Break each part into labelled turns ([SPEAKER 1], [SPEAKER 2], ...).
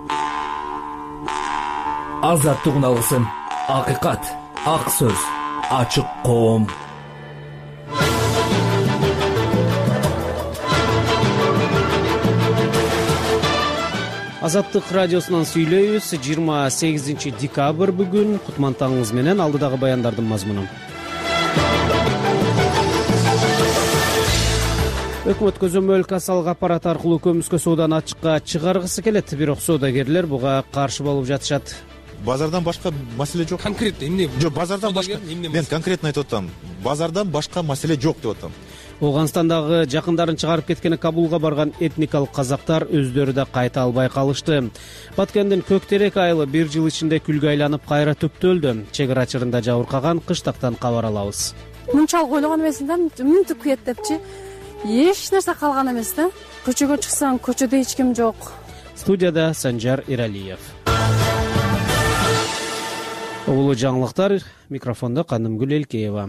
[SPEAKER 1] Азаттык алгысым, акыйкат, ак сөз, ачык коом.
[SPEAKER 2] Азаттык радиосунан сүйлөйбүз. 28 декабрь бүгүн. Кутмантаңыз менен алдыдагы баяндардын мазмуну. Өкмөт көзөмөл кассалык аппарат аркылуу көмүскө сооданы ачыкка чыгаргысы келет, бирок соодагерлер буга каршы болуп жатышат.
[SPEAKER 3] Базардан башка маселе жок.
[SPEAKER 4] Конкретно эмне?
[SPEAKER 3] Жок, базардан башка. Мен конкретно айтып атам. Базардан башка маселе жок деп атам.
[SPEAKER 2] Ауганстандагы жакындарын чыгарып кеткен Кабулга барган этникалык казактар өздөрү да кайта албай калышты. Баткендин Көктерек айылы бир жыл ичинде күлгө айланып кайра төптөлдү. Чек ара чырында жабыркаган кыштактан кабар алабыз.
[SPEAKER 5] Мынчалык ойлогон эмесмин да, мүнтүп күйөт депчи. Эч нерсе калган эмес да. Көчөгө чыксаң, көчөдө эч ким жок.
[SPEAKER 2] Студияда Санжар Иралиев. Улуу жаңылыктар, микрофондо Кандымгүл Элкеева.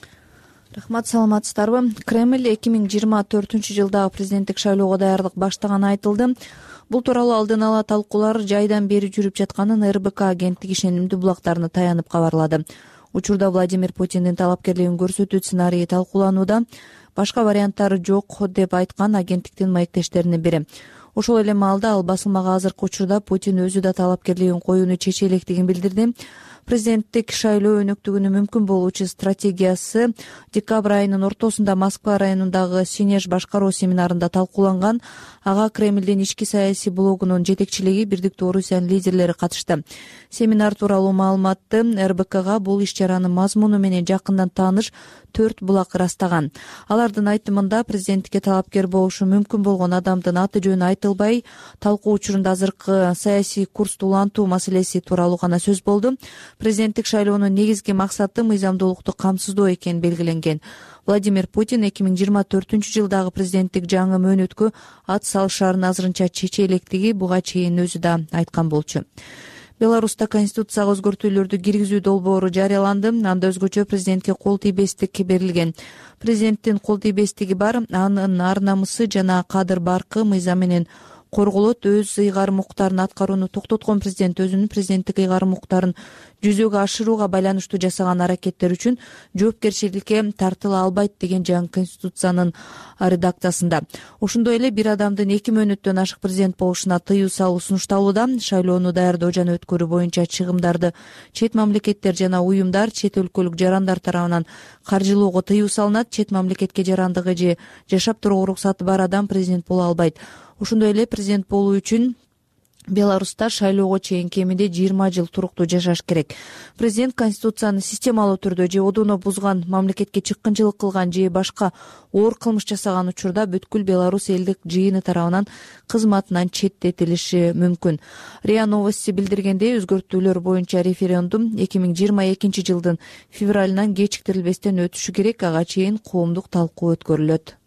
[SPEAKER 6] Рахмат, саламатсыздарбы? Кремль 2024-жылдагы президенттик шайлоого даярдык баштаганы айтылды. Бул тууралуу алдын ала талкуулар жайдан бери жүрүп жатканын РБК агенттиги ишенимдүү булактарына таянып кабарлады. Учурда Владимир Путиндин талапкерлигин көрсөтүү сценарийи талкууланууда. Башка варианттары жок деп айткан агенттиктин маектештеринин бири. Ошол эле маалда ал басылмага азыркы учурда Путин өзү да талапкерлигин коюуну чече электигин билдирди. Президенттик шайлоо өнөктүгүнүн мүмкүн болуучу стратегиясы декабрь айынын ортосунда Москва районундагы Синеж башкаруу семинарында талкууланган. Ага Кремлдин ички саясий блогунун жетекчилиги Бирдиктүү Орусиянын лидерлери катышты. Семинар тууралуу маалыматты РБКга бул иш-чаранын мазмуну менен жакындан тааныш 4 булак ырастаган. Алардын айтымында президенттикке талапкер болушу мүмкүн болгон адамдын аты жөнү айтылбай, талкуу учурунда азыркы саясий курсту улантуу маселеси тууралуу гана сөз болду. Президенттик шайлоонун негизги максаты мыйзамдуулукту камсыздоо экени белгиленген. Владимир Путин 2024-жылдагы президенттик жаңы мөөнөткө ат салышаарын азырынча чече электиги буга чейин өзү да айткан болчу. Беларуста конституцияга өзгөртүүлөрдү киргизүү долбоору жарыяланды. Анда өзгөчө президентке кол тийбестик берилген. Президенттин кол тийбестиги бар, анын ар-намысы жана кадыр-баркы мыйзам менен корголот. Өз ыйгарым укуктарын аткарууну токтоткон президент өзүнүн президенттик ыйгарым укуктарын жүзөгө ашырууга байланыштуу жасаган аракеттер үчүн жоопкерчиликке тартыла албайт деген жаңы конституциянын редакциясында. Ошондой эле бир адамдын 2 мөөнөттөн ашык президент болушуна тыюу салуу сунушталууда. Шайлоону даярдоо жана өткөрүү боюнча чыгымдарды чет мамлекеттер жана уюмдар, чет өлкөлүк жарандар тарабынан каржылоого тыюу салынат. Чет мамлекетке жарандыгы же жашап турууга уруксаты бар адам президент боло албайт. Ошондой эле президент болуу үчүн Беларуста шайлоого чейин кеминде 20 жыл туруктуу жашаш керек. Президент конституцияны системалуу түрдө же одоно бузган, мамлекетке чыккынчылык кылган же башка оор кылмыш жасаган учурда бүткүл Беларусь элдик жыйыны тарабынан кызматынан четтетилиши мүмкүн. РИА Новости билдиргендей, өзгөртүүлөр боюнча референдум 2022 жылдын февралынан кечиктирилбестен өтүшү керек. Ага чейин коомдук талкуу өткөрүлөт.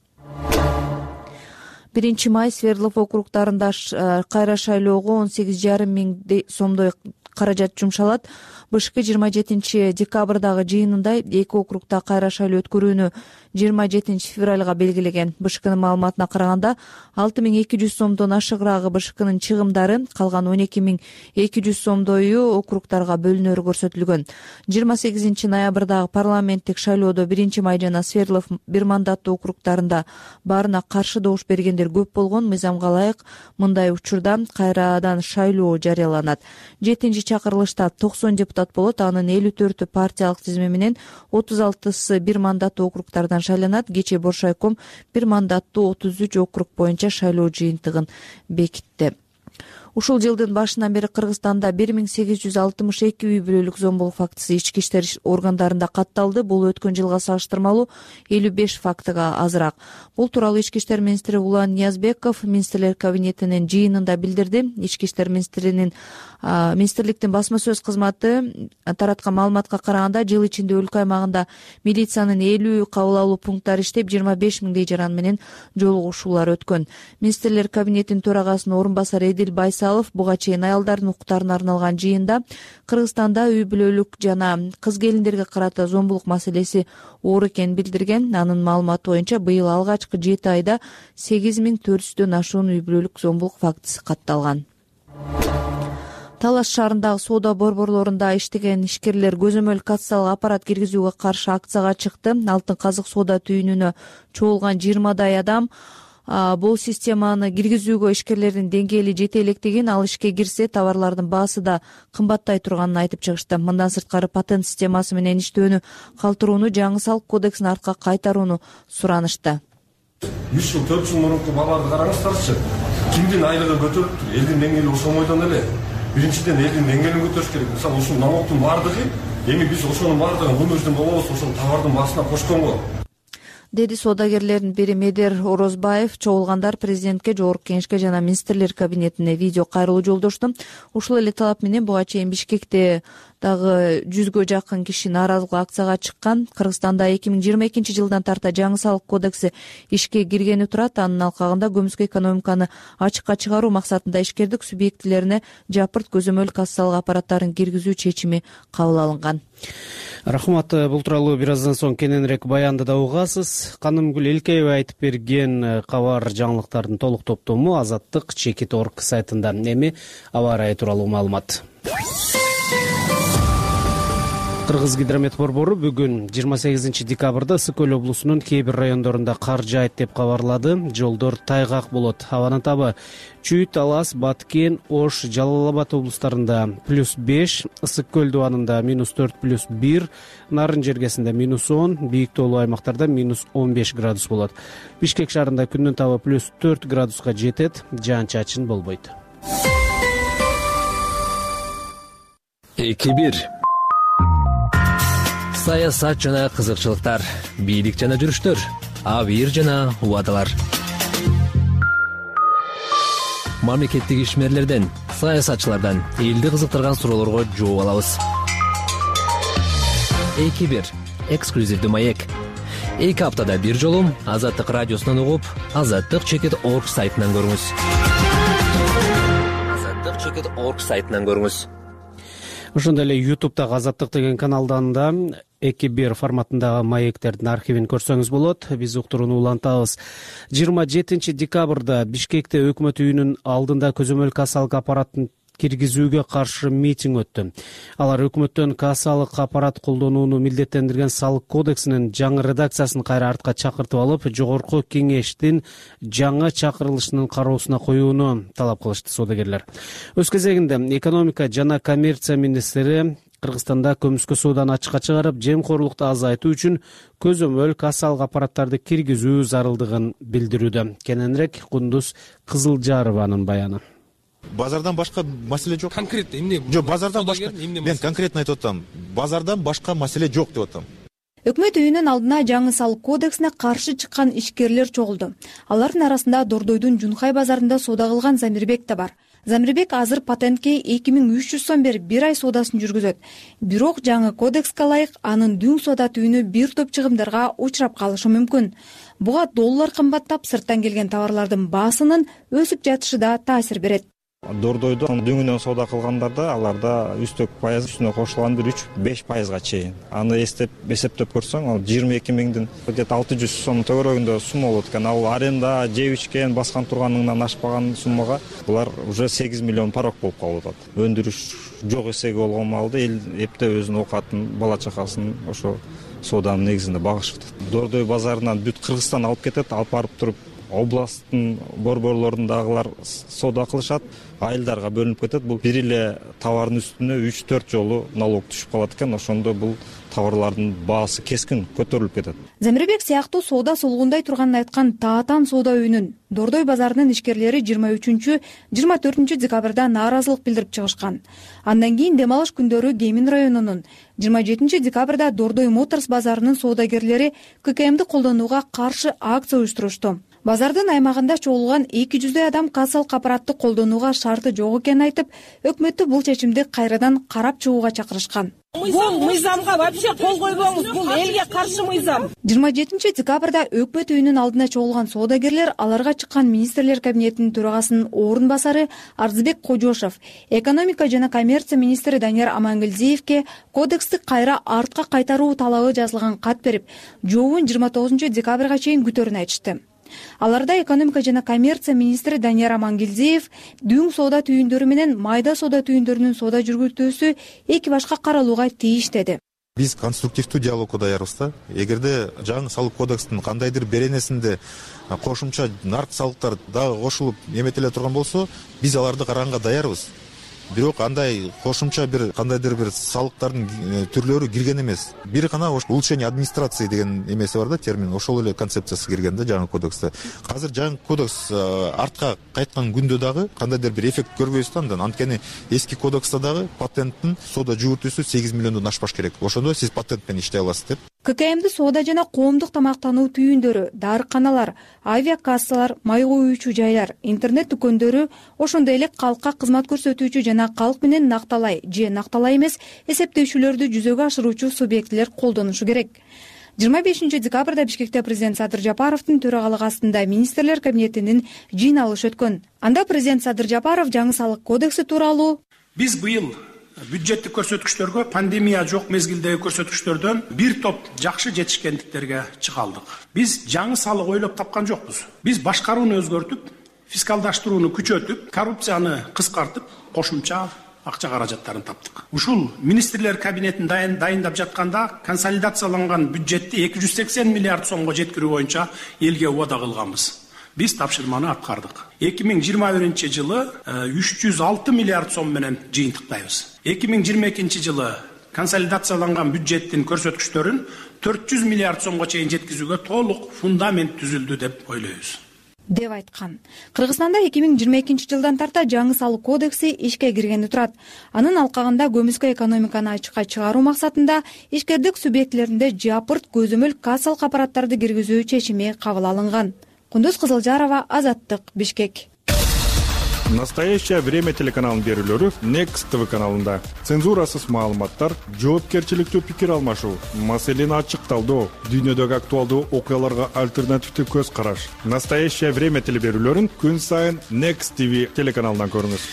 [SPEAKER 6] 1 май Свердлов округдарында кайра шайлоого 18,5 миң сомдой каражат жумшалат. БШК 27 декабрдагы жыйынында эки округда кайра шайлоо өткөрүүнү 27 февралга белгилеген. БШКнын маалыматына караганда 6,200 сомдон ашыгыраагы БШКнын чыгымдары, калган 12,200 сомдою округдарга бөлүнөрү көрсөтүлгөн. 28 ноябрдагы парламенттик шайлоодо 1 май жана Свердлов бир мандаттуу округдарында баарына каршы добуш бергендер көп болгон. Мыйзамга ылайык мындай учурда кайрадан шайлоо жарыяланат. 7-чакырылышта 90 депутат болот. Анын 54-ü партиялык тизме менен 36-сы бир мандаттуу округдардан шайланат. Кечээ Боршайком бир мандаттуу 33 округ боюнча шайлоо жыйынтыгын бекитти. Ушул жылдын башынан бери Кыргызстанда 1862 үй бүлөлүк зомбулук фактысы ички иштер органдарында катталды. Бул өткөн жылга салыштырмалуу 55 фактыга азыраак. Бул тууралуу Ички иштер министри Улан Ниязбеков министрлер кабинетинин жыйынында билдирди. Ички иштер министрликтин басма сөз кызматы тараткан маалыматка караганда, жыл ичинде өлкө аймагында милициянын 50 кабыл алуу пункттары иштеп, 25 миңдей жаран менен жолугушуулар өткөн. Министрлер кабинетинин төрагасынын орун басары Эдил Байсалов буга чейин аялдардын укуктарына арналган жыйында Кыргызстанда үй бүлөлүк жана кыз келиндерге карата зомбулук маселеси оор экенин билдирген. Анын маалыматы боюнча быйыл алгачкы 7 айда 8400дөн ашуун үй бүлөлүк зомбулук фактысы катталган. Талас шаарындагы соода борборлорунда иштеген ишкерлер көзөмөл кассалык аппарат киргизүүгө каршы акцияга чыкты. Алтын казык соода түйүнүнө чогулган 20дай адам бул системаны киргизүүгө ишкерлердин деңгээли жете электигин, ал ишке кирсе товарлардын баасы да кымбаттай турганын айтып чыгышты. Мындан сырткары патент системасы менен иштөөнү калтырууну, жаңы салык кодексин артка кайтарууну суранышты.
[SPEAKER 4] 3 жыл 4 жыл мурунку баларды караңыздарчы. Кимдин айлыгы көтөрүлүп, элдин деңгээли ошомойдон эле. Биринчиден элдин деңгээлин көтөрүш керек. Мисалы ушул налогдун баардыгы, эми биз ошонун баардыгын көмөждөн болобуз, ошол товардын баасына кошконго.
[SPEAKER 6] Деди соодагерлердин бири Медер Орозбаев. Чогулгандар президентке, жогорку кеңешке жана министрлер кабинетине видео кайрылуу жолдошту. Ушул эле талап менен буга чейин Бишкекте дагы 100гө жакын киши нааразылык акцияга чыккан. Кыргызстанда 2022 жылдан тарта жаңы салык кодекси ишке киргени турат. Анын алкагында көмүскө экономиканы ачыкка чыгаруу максатында ишкердик субъектилерине жапырт көзөмөл кассалык аппараттарын киргизүү чечими кабыл алынган.
[SPEAKER 2] Рахмат. Бул тууралуу бир аздан соң кененирээк баянды да угасыз. Канымгүл Элкеева айтып берген кабар жаңылыктардын толук топтому Азаттык Чекит.org сайтында. Эми аба ырайы тууралуу маалымат. Кыргыз гидромет борбору бүгүн 28 декабрда Ысык Көл облусунун кээ бир райондорунда кар жаайт деп кабарлады. Жолдор тайгак болот. Абанын табы Чүйүт, Алас, Баткен, Ош, Жалал Абад облустарында +5, Ысык Көл дубанында -4+1, Нарын жергесинде -10, бийик тоолуу аймактарда -15 градус болот. Бишкек шаарында күндүн табы +4 градуска жетет, жаан-чачын болбойт.
[SPEAKER 1] 2-1 Саясат жана кызыкчылыктар, бийлик жана жүрүштөр, абийир жана убадалар. Мамлекеттик ишмерлерден, саясатчылардан элди кызыктырган суроолорго жооп алабыз. 2-1 эксклюзивдүү маек. 2 аптада бир жолу Азаттык радиосунан угуп, Азаттык Чекит.org сайтынан көрүңүз. Азаттык Чекит.org сайтынан көрүңүз.
[SPEAKER 2] Ошондой эле YouTube'дагы Азаттык деген каналдан да 2-1 форматындагы маектердин архивин көрсөңүз болот. Биз уктурууну улантабыз. 27 декабрда Бишкекте өкмөт үйүнүн алдында көзөмөл кассалык аппаратын киргизүүгө каршы митинг өттү. Алар өкмөттөн кассалык аппарат колдонууну милдеттендирген салык кодексинин жаңы редакциясын кайра артка чакыртып алып, жогорку кеңештин жаңы чакырылышынын кароосуна коюуну талап кылышты соодагерлер. Өз кезегинде экономика жана коммерция министри Кыргызстанда көмүскө сооданы ачыкка чыгарып, жемкорлукту азайтуу үчүн көзөмөл кассалык аппараттарды киргизүү зарылдыгын билдирүүдө. Кененирээк Кундуз Кызылжарованын баяны.
[SPEAKER 3] Базардан башка маселе жок.
[SPEAKER 7] Конкретно эмне?
[SPEAKER 3] Жок, базардан башка. Мен конкретно айтып атам. Базардан башка маселе жок деп атам.
[SPEAKER 8] Өкмөт үйүнүн алдына жаңы салык кодексине каршы чыккан ишкерлер чогулду. Алардын арасында Дордойдун Жунхай базарында соода кылган Замирбек да бар. Замирбек азыр патентке 2300 сом берип бир ай соодасын жүргүзөт. Бирок жаңы кодекске ылайык анын дүң соода түйүнү бир топ чыгымдарга учурап калышы мүмкүн. Буга доллар кымбаттап, сырттан келген товарлардын баасынын өсүп жатышы да таасир берет.
[SPEAKER 9] Дордойдо дүңүнөн соода кылгандарда аларда үстөк пайыз үстүнө кошулган бир 3-5% чейин. Аны эсептеп көрсөң, ал 22 миңдин где-то 600 сом төгөрөгүндө сумма болот экен. Ал аренда, жеп ичкен, баскан турганыңдан ашпаган суммага булар уже 8 миллион порог болуп калып атат. Өндүрүш жок эсеги болгон маалда эл эпте өзүнүн оокатын, бала чакасын ошо сооданын негизинде багышып атат. Дордой базарынан бүт Кыргызстан алып кетет, алып барып туруп областтын борборлорундагылар соода кылышат, айылдарга бөлүнүп кетет. Бул бир эле товардын үстүнө 3-4 жолу налог түшүп калат экен. Ошондо бул товарлардын баасы кескин көтөрүлүп кетет.
[SPEAKER 8] Замирбек сыяктуу соода сулгундай турганын айткан Таатан соода үйүнүн Дордой базарынын ишкерлери 23-24 декабрда нааразылык билдирип чыгышкан. Андан кийин дем алыш күндөрү Кемин районунун 27 декабрда Дордой Моторс базарынын соодагерлери ККМди колдонууга каршы акция уюштурушту. Базардын аймагында чогулган 200 адам кассалык аппаратты колдонууга шарты жок экенин айтып, өкмөттү бул чечимди кайрадан карап чыгууга чакырышкан.
[SPEAKER 10] Бул мыйзамга вообще кол койбоңуз, бул элге каршы мыйзам.
[SPEAKER 8] 27 декабрда өкмөт үйүнүн алдына чогулган соодагерлер аларга чыккан министрлер кабинетинин төрагасынын орун басары Арзыбек Кожошов, экономика жана коммерция министри Данияр Амангелдиевке кодексти кайра артка кайтаруу талабы жазылган кат берип, жообун 29 декабрга чейин күтөрүн айтышты. Аларда экономика жана коммерция министри Данияр Амангелдиев дүң соода түйүндөрү менен майда соода түйүндөрүнүн соода жүргүзүүсү эки башка каралууга тийиш деди.
[SPEAKER 3] Биз конструктивдүү диалогко даярбыз да. Эгерде жаңы салык кодекстин кандайдыр беренесинде кошумча нарк салыктар дагы кошулуп эметеле турган болсо, биз аларды караганга даярбыз. Бирок андай кошумча кандайдыр бир салыктардын түрлөрү кирген эмес. Бир гана улучшение администрации деген эмеси бар да, термин. Ошол эле концепциясы кирген да жаңы кодексте. Азыр жаңы кодекс артка кайткан күндө дагы кандайдыр бир эффект көрбөйбүз да андан. Анткени эски кодексте дагы патенттин соода жүгүртүүсү 8 миллиондон ашпаш керек. Ошондо сиз патент менен иштей аласыз деп.
[SPEAKER 8] ККМди соода жана коомдук тамактануу түйүндөрү, дарыканалар, авиакассалар, май коюучу жайлар, интернет дүкөндөрү, ошондой эле калкка кызмат көрсөтүүчү жана калк менен накталай же накталай эмес эсептөөчүлөрдү жүзөгө ашыруучу субъектилер колдонушу керек. 25 декабрда Бишкекте президент Садыр Жапаровдун төрагалыгы астында министрлер кабинетинин жыйналышы өткөн. Анда президент Садыр Жапаров жаңы салык кодекси тууралуу:
[SPEAKER 7] биз быйыл бюджеттик көрсөткүчтөргө пандемия жок мезгилдеги көрсөткүчтөрдөн бир топ жакшы жетишкендиктерге чыга алдык. Биз жаңы салык ойлоп тапкан жокпуз. Биз башкарууну өзгөртүп, фискалдаштырууну күчөтүп, коррупцияны кыскартып, кошумча акча каражаттарын таптык. Ушул министрлер кабинетин дайындап жатканда консолидацияланган бюджетти 280 миллиард сомго жеткирүү боюнча элге убада кылганбыз. Биз тапшырманы аткардык. 2021 жылы 306 миллиард сом менен жыйынтыктайбыз. 2022 жылы консолидацияланган бюджеттин көрсөткүчтөрүн 400 миллиард сомго чейин жеткизүүгө толук фундамент түзүлдү деп ойлойбуз
[SPEAKER 8] деп айткан. Кыргызстанда 2022 жылдан тарта жаңы салык кодекси ишке киргени турат. Анын алкагында көмүскө экономиканы ачыкка чыгаруу максатында ишкердик субъектилеринде жапырт көзөмөл кассалык аппараттарды киргизүү чечими кабыл алынган. Кундуз Кызылжарова, Азаттык, Бишкек.
[SPEAKER 11] Настоящее время телеканалынын берүүлөрү Next TV каналында. Цензурасыз маалыматтар, жоопкерчиликтүү пикир алмашуу, маселени ачыкталдоо, дүйнөдөгү актуалдуу окуяларга альтернативдүү көз караш. Настоящее время телеберүүлөрүн күн сайын Next TV телеканалынан көрүңүз.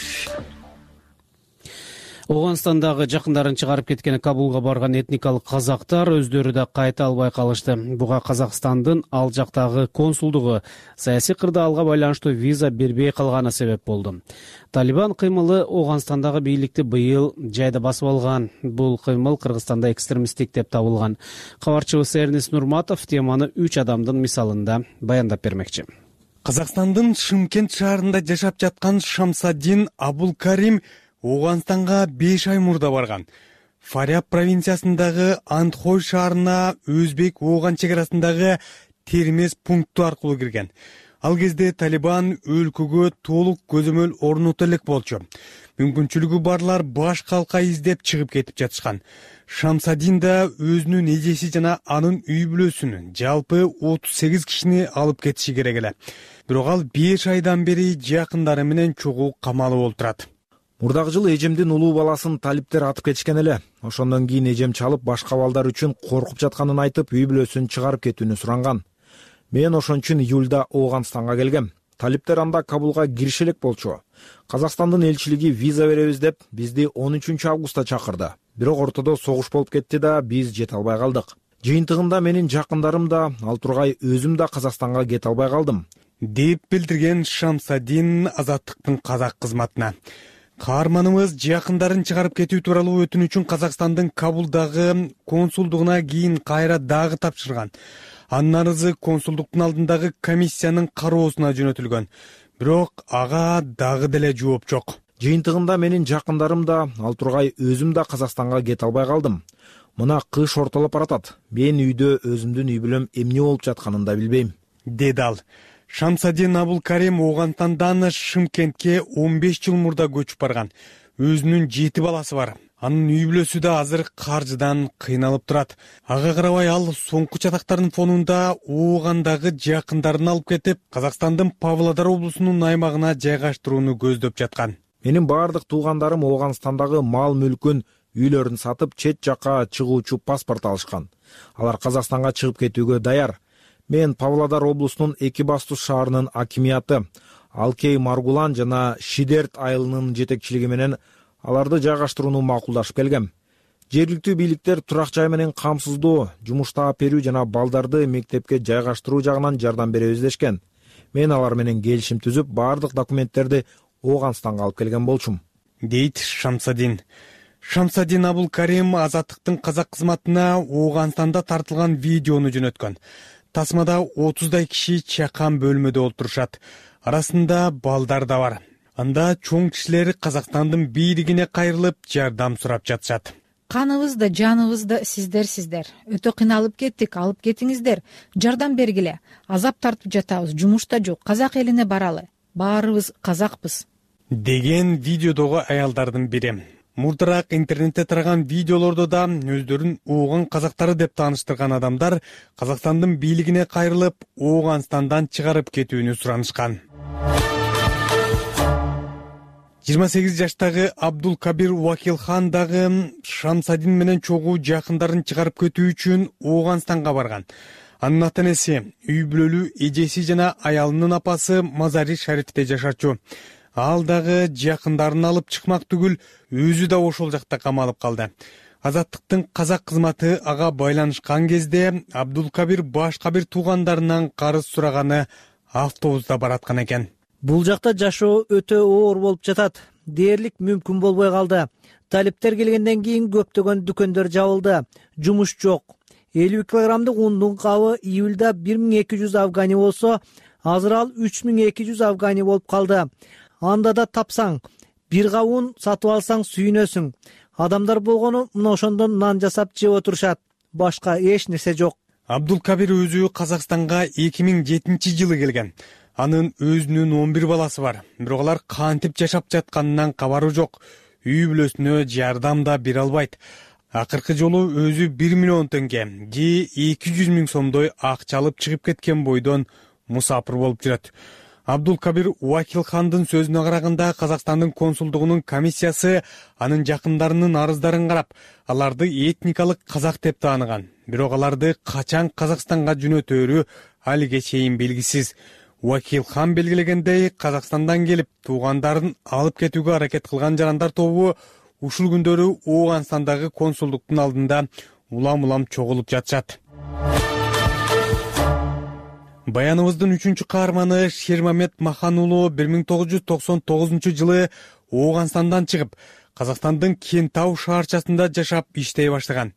[SPEAKER 2] Оганстандагы жакындарын чыгарып кеткен Кабулга барган этникалык казактар өздөрү да кайта албай калышты. Буга Казакстандын ал жактагы консулдугу саясий кырдаалга байланыштуу виза бербей калганы себеп болду. Талибан кыймылы Оганстандагы бийликти быйыл жайда басып алган. Бул кыймыл Кыргызстанда экстремисттик деп табылган. Кабарчыбыз Эрнис Нурматов теманы 3 адамдын мисалында баяндап бермекчи.
[SPEAKER 12] Казакстандын Шымкент шаарында жашап жаткан Шамсадин Абулкарим Оганстанга 5 ай мурда барган. Фаряб провинциясындагы Антхой шаарына Өзбек Ооган чек арасындагы термес пункту аркылуу кирген. Ал кезде Талибан өлкөгө толук көзөмөл орното элек болчу. Мүмкүнчүлүгү барлар баш калка издеп чыгып кетип жатышкан. Шамсадин да өзүнүн эжеси жана анын үй бүлөсүнүн жалпы 38 кишини алып кетиши керек эле. Бирок ал 5 айдан бери жакындары менен чогуу камалып олтурат.
[SPEAKER 13] Мурдагы жылы эжемдин улуу баласын талиптер атып кетишкен эле. Ошондон кийин эжем чалып башка балдар үчүн коркуп жатканын айтып, үй бүлөсүн чыгарып кетүүнү суранган. Мен ошон үчүн июлда Оганстанга келгем. Талиптер анда Кабулга кириши элек болчу. Казакстандын элчилиги виза беребиз деп бизди 13 августта чакырды. Бирок ортодо согуш болуп кетти да биз жете албай калдык. Жыйынтыгында менин жакындарым да, ал тургай өзүм да Казакстанга кете албай калдым,
[SPEAKER 12] деп билдирген Шамсадин Азаттыктын казак кызматына. Каарманыбыз жакындарын чыгарып кетүү тууралуу өтүнүчүн Казакстандын Кабулдагы консулдугуна кийин кайра дагы тапшырган. Анын арызы консулдуктун алдындагы комиссиянын кароосуна жөнөтүлгөн. Бирок ага дагы деле жооп жок.
[SPEAKER 13] Жыйынтыгында менин жакындарым да, ал тургай өзүм да Казакстанга кете албай калдым. Мына кыш ортолоп баратат. Мен үйдө өзүмдүн үй бүлөм эмне болуп жатканын да билбейм,
[SPEAKER 12] деди ал. Шамсадин Абулкарим Оганстандан Шымкентке 15 жыл мурда көчүп барган. Өзүнүн 7 баласы бар. Анын үй бүлөсү да азыр каржыдан кыйналып турат. Ага карабай ал соңку чатактардын фонунда Оогандагы жакындарын алып кетип, Казакстандын Павлодар облусунун аймагына жайгаштырууну көздөп жаткан.
[SPEAKER 13] Менин бардык туугандарым Оганстандагы мал-мүлкүн, үйлөрүн сатып, чет жакка чыгуучу паспорт алышкан. Алар Казакстанга чыгып кетүүгө даяр. Мен Павлодар облусунун Экибастуз шаарынын акимияты, Алкей Маргулан жана Шидерт айылынын жетекчилиги менен аларды жайгаштырууну макулдашып келгем. Жергиликтүү бийликтер турак жай менен камсыздоо, жумуш таап берүү жана балдарды мектепке жайгаштыруу жагынан жардам беребиз дешкен. Мен алар менен келишим түзүп, баардык документтерди Ооганстанга алып келген болчумун,
[SPEAKER 12] дейт Шамсадин. Шамсадин Абулкарим Азаттыктын казак кызматына Ооганстанда тартылган видеону жөнөткөн. Тасмада 30дай киши чакан бөлмөдө олтурушат. Арасында балдар да бар. Анда чоң кишилер Казакстандын бийлигине кайрылып жардам сурап жатышат.
[SPEAKER 14] Каныбыз да жаныбыз да сиздер. Өтө кыйналып кеттик, алып кетиңиздер. Жардам бергиле. Азап тартып жатабыз, жумушта жок. Казак элине баралы. Баарыбыз казакпыз.
[SPEAKER 12] Деген видеодогу аялдардын бири. Мурдараак интернетте тараган видеолордо да өздөрүн ооган казактары деп тааныштырган адамдар Казакстандын бийлигине кайрылып, Ооганстандан чыгарып кетүүнү суранышкан. 28 жаштагы Абдулкабир Уакилхан дагы Шамсадин менен чогуу жакындарын чыгарып кетүү үчүн Ооганстанга барган. Анын ата-энеси, үй бүлөлүү эжеси жана аялынын апасы Мазари Шарифте жашачу. Ал дагы жакындарын алып чыкмак түгүл, өзү да ошол жакта камалып калды. Азаттыктын казак кызматы ага байланышкан кезде Абдулкабир башка бир туугандарынан карыз сураганы автобуста бараткан экен.
[SPEAKER 15] Бул жакта жашоо өтө оор болуп жатат. Дээрлик мүмкүн болбой калды. Талиптер келгенден кийин көптөгөн дүкөндөр жабылды. Жумуш жок. 50 килограммдык ундун кабы июлда 1200 афгани болсо, азыр ал 3200 афгани болуп калды. Анда да тапсаң, бир кап ун сатып алсаң сүйүнөсүң. Адамдар болгону мына ошондон нан жасап жеп отурушат. Башка эч нерсе жок.
[SPEAKER 12] Абдулкабир өзү Казакстанга 2007-жылы келген. Анын өзүнүн 11 баласы бар. Бирок алар кантип жашап жатканынан кабары жок. Үй бүлөсүнө жардам да бере албайт. Акыркы жолу өзү 1 миллион теңге, же 200 миң сомдой акча алып чыгып кеткен бойдон мусапыр болуп жүрөт. Абдулкабир Уакилхандын сөзүнө караганда, Казакстандын консулдугунун комиссиясы анын жакындарынын арыздарын карап, аларды этникалык казак деп тааныган. Бирок аларды качан Казакстанга жөнөтөөрү алиге чейин белгисиз. Уакилхан белгилегендей, Казакстандан келип туугандарын алып кетүүгө аракет кылган жарандар тобу ушул күндөрү Ооганстандагы консулдуктун алдында улам-улам чогулуп жатышат. Баяныбыздын 3-чү каарманы Шермамет Махан уулу 1999-жылы Ооганстандан чыгып, Казакстандын Кентау шаарчасында жашап иштей баштаган.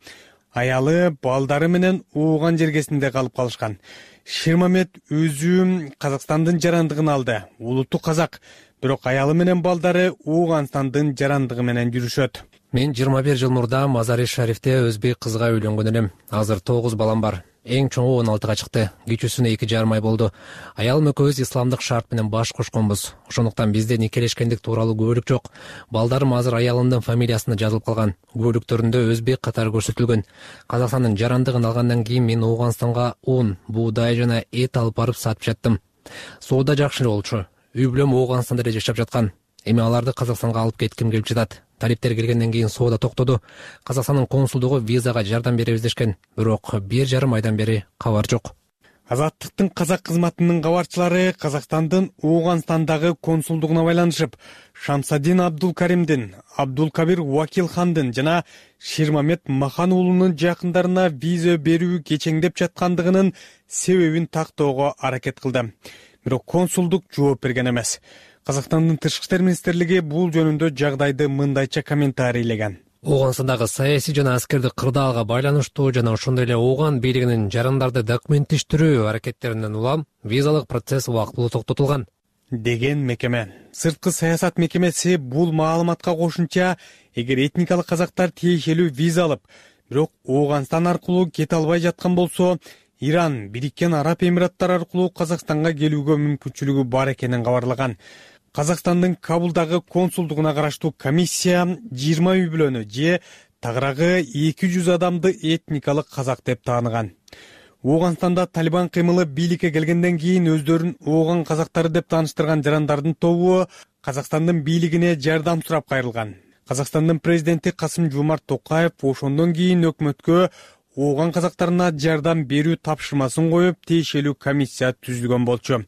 [SPEAKER 12] Аялы, балдары менен Ооган жергесинде калып калышкан. Шермамет өзү Казакстандын жарандыгын алды. Улуттуу казак, бирок аялы менен балдары Ооганстандын жарандыгы менен жүрүшөт.
[SPEAKER 1] Мен 21 жыл мурда Мазари Шарифте өзбек кызга үйлөнгөн элем. Азыр 9 балам бар. Эң чоңу 16-га чыкты. Кичүүсүнө 2,5 ай болду. Аялым экөөбүз исламдык шарт менен баш кошконбуз. Ошондуктан бизде никелешкендик тууралуу күбөлүк жок. Балдарым азыр аялымдын фамилиясына жазылып калган. Күбөлүктөрүндө өзбек катары көрсөтүлгөн. Казакстандын жарандыгын алгандан кийин мен Ооганстанга ун, буудай жана эт алып барып сатып жаттым. Соода жакшы болчу. Үй бүлөм Ооганстанда эле жашап жаткан. Эми аларды Казакстанга алып кетким келип жатат. Талиптер келгенден кийин соода токтоду. Казакстандын консулдугу визага жардам беребиз дешкен. Бирок 1,5 айдан бери кабар жок.
[SPEAKER 12] Азаттыктын казак кызматынын кабарчылары Казакстандын Ооганстандагы консулдугуна байланышып, Шамсадин Абдулкаримдин, Абдулкабир Уакилхандын жана Шермамет Махан уулунун жакындарына виза берүү кечеңдеп жаткандыгынын себебин тактоого аракет кылды. Бирок консулдук жооп берген эмес. Казакстандын тышкы иштер министрлиги бул жөнүндө жагдайды мындайча комментарийлеген.
[SPEAKER 1] Ооганстандагы саясий жана аскердик кырдаалга байланыштуу жана ошондой эле Ооган бийлигинин жарандарды документтештирүү аракеттеринен улам визалык процесс убактылуу токтотулган
[SPEAKER 12] деген мекеме. Сырткы саясат мекемеси бул маалыматка кошумча, эгер этникалык казактар тиешелүү виза алып, бирок Ооганстан аркылуу кете албай жаткан болсо, Иран, Бириккен Араб Эмираттары аркылуу Казакстанга келүүгө мүмкүнчүлүгү бар экенин кабарлаган. Казакстандын Кабулдагы консулдугуна караштуу комиссия 20 үй бүлөнү же тагыраагы 200 адамды этникалык казак деп тааныган. Ооганстанда Талибан кыймылы бийликке келгенден кийин өздөрүн Ооган казактары деп тааныштырган жарандардын тобу Казакстандын бийлигине жардам сурап кайрылган. Казакстандын президенти Касым-Жомарт Токаев ошондон кийин өкмөткө Ооган казактарына жардам берүү тапшырмасын коюп, тиешелүү комиссия түзүлгөн болчу.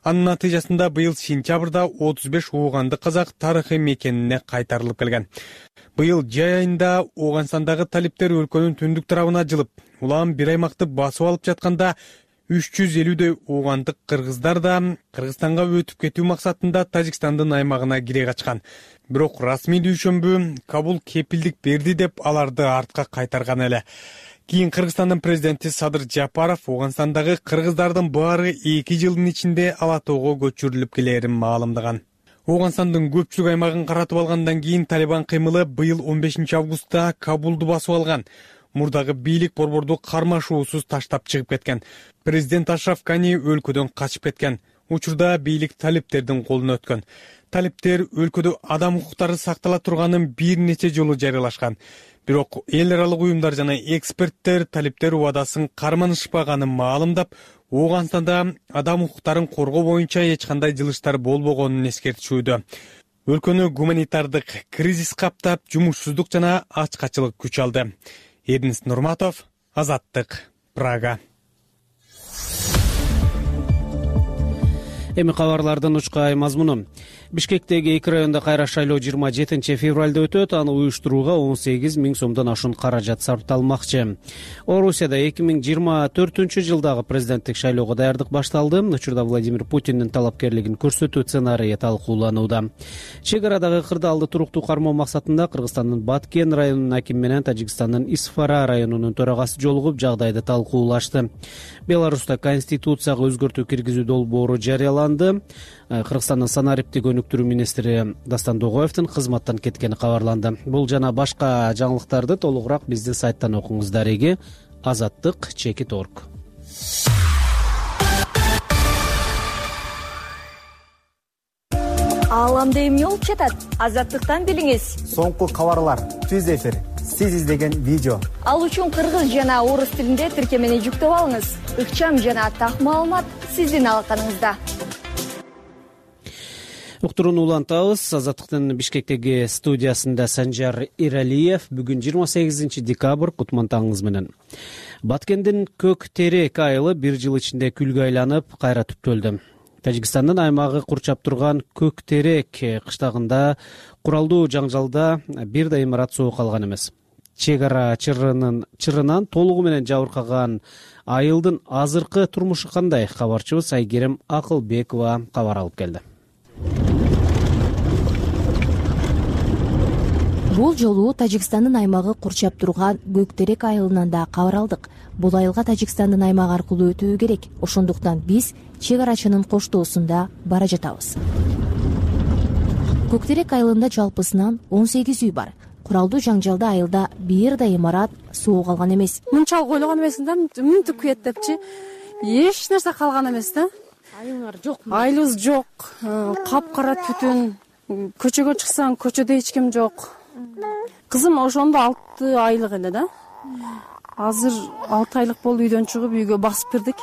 [SPEAKER 12] Анын натыйжасында быйыл сентябрда 35 ооганды казак тарыхый мекенине кайтарылып келген. Быйыл жай айында Ооганстандагы талиптер өлкөнүн түндүк тарабына жылып, улам бир аймакты басып алып жатканда 350дөй оогандык кыргыздар да Кыргызстанга өтүп кетүү максатында Тажикстандын аймагына кире качкан. Бирок расмий дүйшөмбү Кабул кепилдик берди деп аларды артка кайтарган эле. Кийин Кыргызстандын президенти Садыр Жапаров Ооганстандагы кыргыздардын баары 2 жылдын ичинде Ала Тоого көчүрүлүп келерин маалымдаган. Ооганстандын көпчүлүк аймагын каратып алгандан кийин Талибан кыймылы быйыл 15 августта Кабулду басып алган. Мурдагы бийлик борборду кармашуусуз таштап чыгып кеткен. Президент Ашраф Гани өлкөдөн качып кеткен. Учурда бийлик талиптердин колуна өткөн. Талиптер өлкөдө адам укуктары сактала турганын бир нече жолу жарыялашкан. Бирок эл аралык уюмдар жана эксперттер талиптер убадасын карманышпаганын маалымдап, Ооганстанда адам укуктарын коргоо боюнча эч кандай жылыштар болбогонун эскертишүүдө. Өлкөнү гуманитардык кризис каптап, жумушсуздук жана ачкачылык күч алды. Эрнис Нурматов, Азаттык, Прага.
[SPEAKER 2] Эми кабарлардын учкай мазмуну. Бишкектеги 2 районда кайра шайлоо 27 февралда өтөт. Аны уюштурууга 18 000 сомдон ашуун каражат сарпталмакчы. Орусияда 2024 жылдагы президенттик шайлоого даярдык башталды. Учурда Владимир Путиндин талапкерлигин көрсөтүү сценарийи талкууланууда. Чек арадагы кырдаалды туруктуу кармоо максатында Кыргызстандын Баткен районунун акими менен Тажикстандын Исфара районунун төрагасы жолугуп жагдайды талкуулашты. Беларуста конституцияга өзгөртүү киргизүү долбоору жарыяланды. Кыргызстандын санариптик өнүктүрүү министри Дастан Догоевдин кызматтан кеткени кабарланды. Бул жана башка жаңылыктарды толугураак биздин сайттан окуңуз. Дареги Азаттык.org.
[SPEAKER 16] Ааламда эмне болуп жатат? Азаттыктан билиңиз.
[SPEAKER 17] Соңку кабарлар, түз эфир, сиз издеген видео.
[SPEAKER 16] Ал үчүн кыргыз жана орус тилинде тиркемени жүктөп алыңыз. Ыкчам жана так маалымат сиздин алаканыңызда.
[SPEAKER 2] Уктурууну улантабыз. Азаттыктын Бишкектеги студиясында Санжар Иралиев. Бүгүн 28 декабрь, кутман таңыңыз менен. Баткендин көк терек айылы бир жыл ичинде күлгө айланып, кайра түптөлдү. Тажикстандын аймагы курчап турган көк терек кыштагында куралдуу жаңжалда бир да имарат соо калган эмес. Чек ара чырынан толугу менен жабыркаган айылдын азыркы турмушу кандай? Кабарчыбыз Айгерим Акылбекова кабар алып келди.
[SPEAKER 18] Бул жолу Тажикстандын аймагы курчап турган Көктерек айылынан да кабар алдык. Бул айылга Тажикстандын аймагы аркылуу өтүү керек. Ошондуктан биз чек арачынын коштоосунда бара жатабыз. Көктерек айылында жалпысынан 18 үй бар. Куралдуу жаңжалда айылда бир да имарат суу калган эмес.
[SPEAKER 5] Мынчалык ойлогон эмесмин да, мүнтүк күйөт депчи. Эч нерсе калган эмес да.
[SPEAKER 16] Айылыңар жокпу?
[SPEAKER 5] Айылыбыз жок. Капкара түтүн. Көчөгө чыксаң, көчөдө эч ким жок. Кызым ошондо 6 айлык эле да. Азыр 6 айлык болду, үйдөн чыгып үйгө басып кирдик.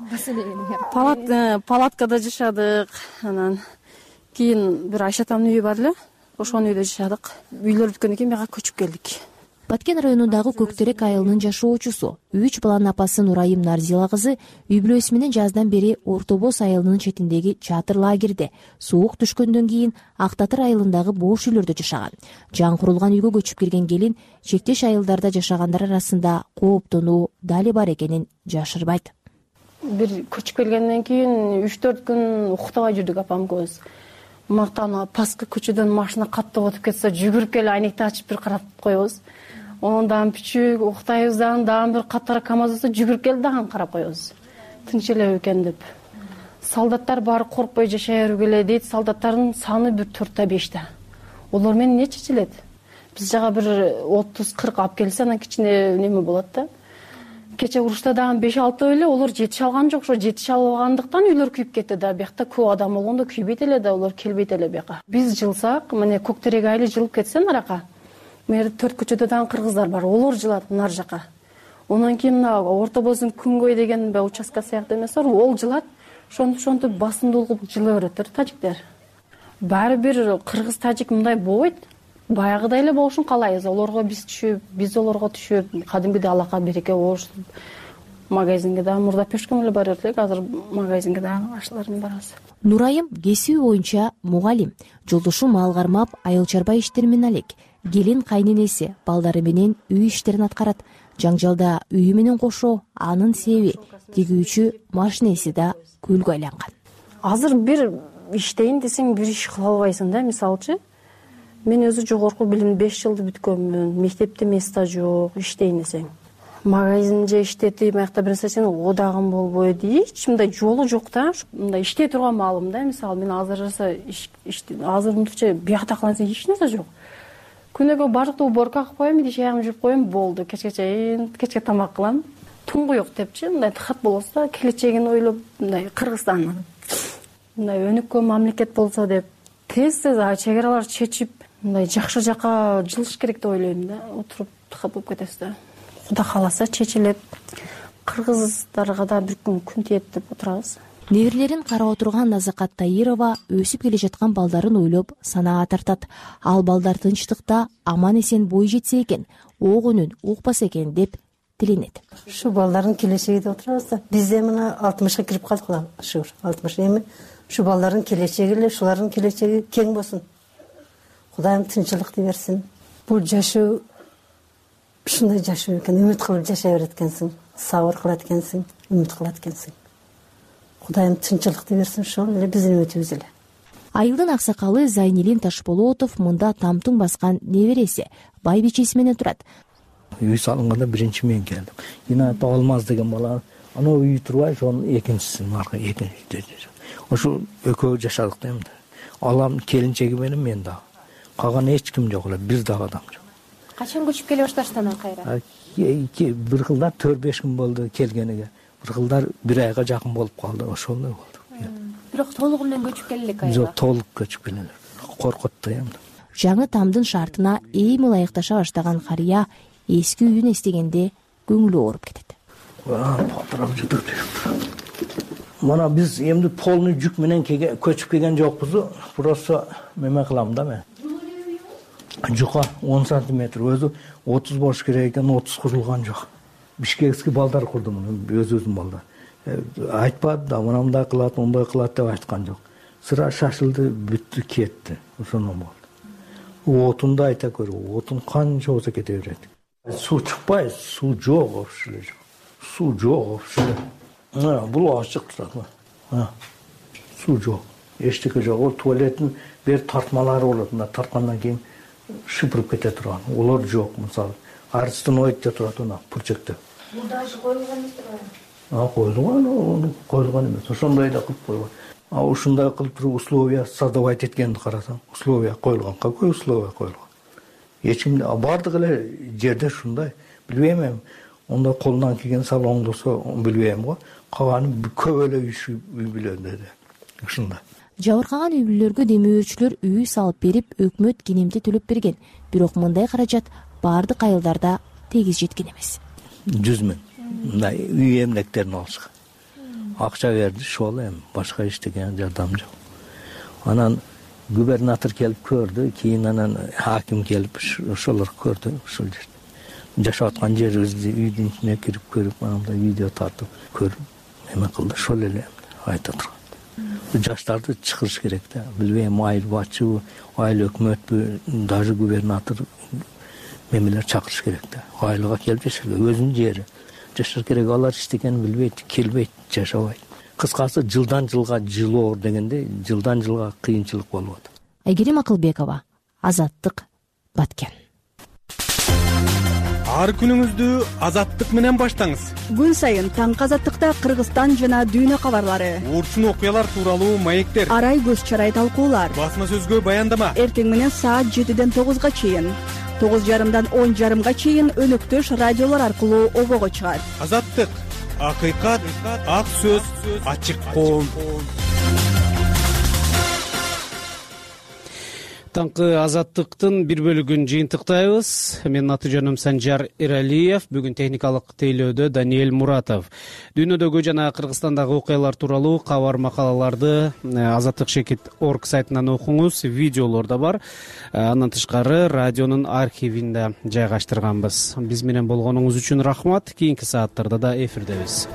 [SPEAKER 5] Палаткада жашадык. Анан кийин бир Айша атамдын үйү бар эле. Ошонун үйдө жашадык. Үйлөр бүткөндөн кийин мага көчүп келдик.
[SPEAKER 18] Баткен районундагы Көктерек айылынын жашоочусу 3 баланын апасы Нурайым Нарзила кызы үй бүлөсү менен жаздан бери Ортобоз айылынын четиндеги чатыр лагерде суук түшкөндөн кийин Актатыр айылындагы бош үйлөрдө жашаган. Жан курулган үйгө көчүп кирген келин чектеш айылдарда жашагандар арасында кооптонуу дали бар экенин жашырбайт.
[SPEAKER 5] Бир көчүп келгенден кийин 3-4 күн уктабай жүрдүк апам көз. Мактана паска көчөдөн машина каттап өтүп кетсе жүгүрүп келип айнекти ачып бир карап коебуз. Ондан пичүк уктайбыз, дагы бир катара КамАЗ болсо жүгүрүп келип дагы карап коебуз. Тынч эле экен деп. Солдаттар баары коркпой жашай бергиле дейт. Солдаттардын саны бир 4-5. Олар менен не чечилет? Биз жага бир 30-40 алып келсе, анан кичине неме болот да. Кече урушта дагы 5-6 эле олар жетише алган жок. Ошо жетише алгандыктан үйлөр күйүп кетти да. Биякта көп адам болгондо күйбөйт эле да, олар келбейт эле бияка. Биз жылсак, мына Көктерек айылы жылып кетсе нарака. Мына 4 көчөдө дагы кыргыздар бар. Олар жылат нар жака. Онан кийин мына Ортобоздун Күнгөй деген участка сыяктуу эмес бар, ол жылат. Ошонтип басымдуулук жылы берет тажиктер. Баары бир кыргыз тажик мындай болбойт. Баягыдай эле болушун каалайбыз. Олорго биз түшүп, биз олорго түшүп, кадимгидей алака береке болушуп, магазинге дагы мурда пешком эле барып элек, азыр магазинге дагы ашлармен барабыз.
[SPEAKER 18] Нурайым кесиби боюнча мугалим. Жолдошу мал кармап, айыл чарба иштери менен алек. Келин кайненеси балдары менен үй иштерин аткарат. Жаңжалда үйү менен кошо анын себеби тигүүчү машинеси да көлгө айланган.
[SPEAKER 5] Азыр бир иштейин десең бир иш кыла албайсың да. Мисалчы, мен өзү жогорку билим 5 жылды бүткөнмүн. Мектепте места жок, иштейин десең. Магазинде иштетип, аякта бир нерсе одагым болбойт. Эч мындай жолу жок да. Мындай иштей турган маалым да. Мисалы, мен азырча азырымдыкча биякта кылсам эч нерсе жок. Күнөгө бардыкты уборка кылып коем, иш аягымды жууп коем, болду. Кечке чейин, кечке тамак кылам. Туңгуюк депчи, мындай хат болсо, келечегин ойлоп, мындай Кыргызстан мындай өнүккөн мамлекет болсо деп, тез-тез чек араларды чечип, мындай жакшы жака жылыш керек деп ойлойм да. Отуруп хат болуп кетесиз да. Кудай кааласа чечилет. Кыргыздарга да бир күн тиет деп отурабыз.
[SPEAKER 18] Неберелерин карап отурган Назакат Таирова өсүп келе жаткан балдарын ойлоп санаа тартат. Ал балдар тынчтыкта аман эсен бой жетсе экен, ок үнүн укпаса экен деп тиленет.
[SPEAKER 19] Ушу балдардын келечеги деп отурабыз да. Биз эми 60-ка кирип калдык, шүгүр. 60 эми ушу балдардын келечеги эле, ушулардын келечеги кең болсун. Кудайым тынчылыкты берсин. Бул жашоо ушундай жашоо экен, үмүт кылып жашай берет экенсиң, сабыр кылат экенсиң, үмүт кылат экенсиң. Кудайым тынчылыкты берсин, ошол эле биздин үмүтүбүз эле.
[SPEAKER 18] Айылдын аксакалы Зайнилин Ташболотов мында тамтың баскан небереси, байбичеси менен турат.
[SPEAKER 20] Үй салынганда биринчи мен келдим. Инат Алмаз деген бала, анау үй турбай, ошонун экинчисин марка экинчи. Ошо экөө жашадык да эмне. Алам келинчеги менен мен да. Калган эч ким жок эле, бир дагы адам жок.
[SPEAKER 18] Качан көчүп келе башташтан кайра?
[SPEAKER 20] Бир кылдар 4-5 күн болду келгениге. Бир кылдар 1 айга жакын болуп калды, ошондой болду.
[SPEAKER 18] Бирок толугу менен көчүп келе элек кайра?
[SPEAKER 20] Жок, толук көчүп келе элек. Коркутту эми.
[SPEAKER 18] Жаңы тамдын шартына эми ылайыкташа баштаган карыя эски үйүн эстегенде көңүлү ооруп кетет.
[SPEAKER 20] Патрап жүрүп. Мана биз эмди полный жүк менен көчүп келген жокпуз. Просто меме кылам да мен. Жука 10 сантиметр, өзү 30 болуш керек экен, 30 курулган жок. Бишкекский балдар курдум, өзүм балдар. Айтпады да, мындай кылат, ондай кылат деп айткан жок. Сыра шашылды, бүттү, кетти. Ошондон болду. Отунду айта көр, отун канча болсо кете берет. Суу чыкпай, суу жок вообще. Суу жок вообще. Бул ачык турат. Суу жок. Эчтеке жок. Туалеттин бер тартмалары болот, мына тарткандан кийин шыпырып кете турган. Олар жок, мисалы. Арстеноидте турат, ана пурчекте.
[SPEAKER 18] Даже коюлган эмес.
[SPEAKER 20] Коюлган эмес. Ошондой да кылып койгон. Ушундай кылып туруп условия создавать эткенди карасаң, условия коюлган. Какой условия коюлган? Эчим бардык эле жерде ушундай. Билбейм эми. Онда колунан келген салоңдосо билбейм го. Калганы көп эле үй билет деди. Ушундай.
[SPEAKER 18] Жабыркаган үй бүлөлөргө демөөрчүлөр үй салып берип, өкмөт кенемти төлөп берген. Бирок мындай каражат бардык айылдарда тегиз жеткен эмес.
[SPEAKER 20] 100 миң. Мындай үй эмлектерин алышкан. Акча берди, ошол эми башка эчтеке жардам жок. Анан губернатор келип көрдү, кийин анан хаким келип ошолор көрдү, ушул жерде. Жашап аткан жерибизди үйдүн ичине кирип көрүп, мындай видео тартып көрүп, эме кылды, ошол эле айта турган. Жаштарды чыгырыш керек да. Билбейм, айыл башчыбы, айыл өкмөтпү, даже губернатор мемелер чакырыш керек да. Айылга келип жашарга, өзүнүн жери. Жашар керек, алар иштегенин билбейт, келбейт, жашабайт. Кыскасы жылдан жылга жылоо дегенде, жылдан жылга кыйынчылык болуп атат.
[SPEAKER 18] Айгерим Акылбекова, Азаттык, Баткен.
[SPEAKER 12] Ар күнүңүздү Азаттык менен баштаңыз.
[SPEAKER 21] Күн сайын таңкы Азаттыкта Кыргызстан жана дүйнө кабарлары,
[SPEAKER 12] урчун окуялар тууралуу маектер,
[SPEAKER 21] арай көз чарай талкуулар,
[SPEAKER 12] басма сөзгө баяндама.
[SPEAKER 21] Эртең менен саат 7ден 9га чейин, 9:30дан 10:30га чейин өнөктөш радиолор аркылуу обого чыгат.
[SPEAKER 12] Азаттык, акыйкат, ак сөз, ачык коом.
[SPEAKER 2] Таңкы Азаттыктын бир бөлүгүн жыйынтыктайбыз. Менин аты жөнүм Санжар Эралиев. Бүгүн техникалык тейлөөдө Даниэль Муратов. Дүйнөдөгү жана Кыргызстандагы окуялар тууралуу кабар макалаларды Азаттык.org сайтынан окуңуз. Видеолор да бар. Андан тышкары радионун архивинде жайгаштырганбыз. Биз менен болгонуңуз үчүн рахмат. Кийинки сааттарда да эфирдебиз.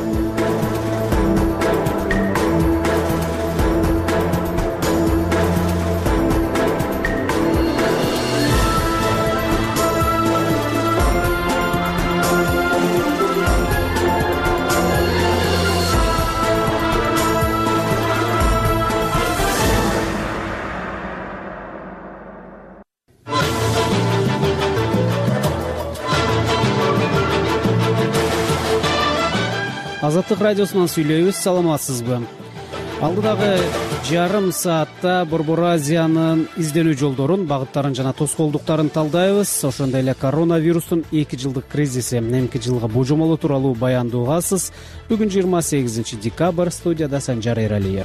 [SPEAKER 2] Азаттык радиосунан сүйлөйбүз. Саламатсызбы? Алдыдагы жарым саатта Борбор Азиянын изденүү жолдорун, багыттарын жана тоскоолдуктарын талдайбыз. Ошондой эле коронавирустун 2 жылдык кризиси, эмки жылга божомолу тууралуу баяндоогасыз. Бүгүн 28 декабрь, студияда Санжар Эралиев.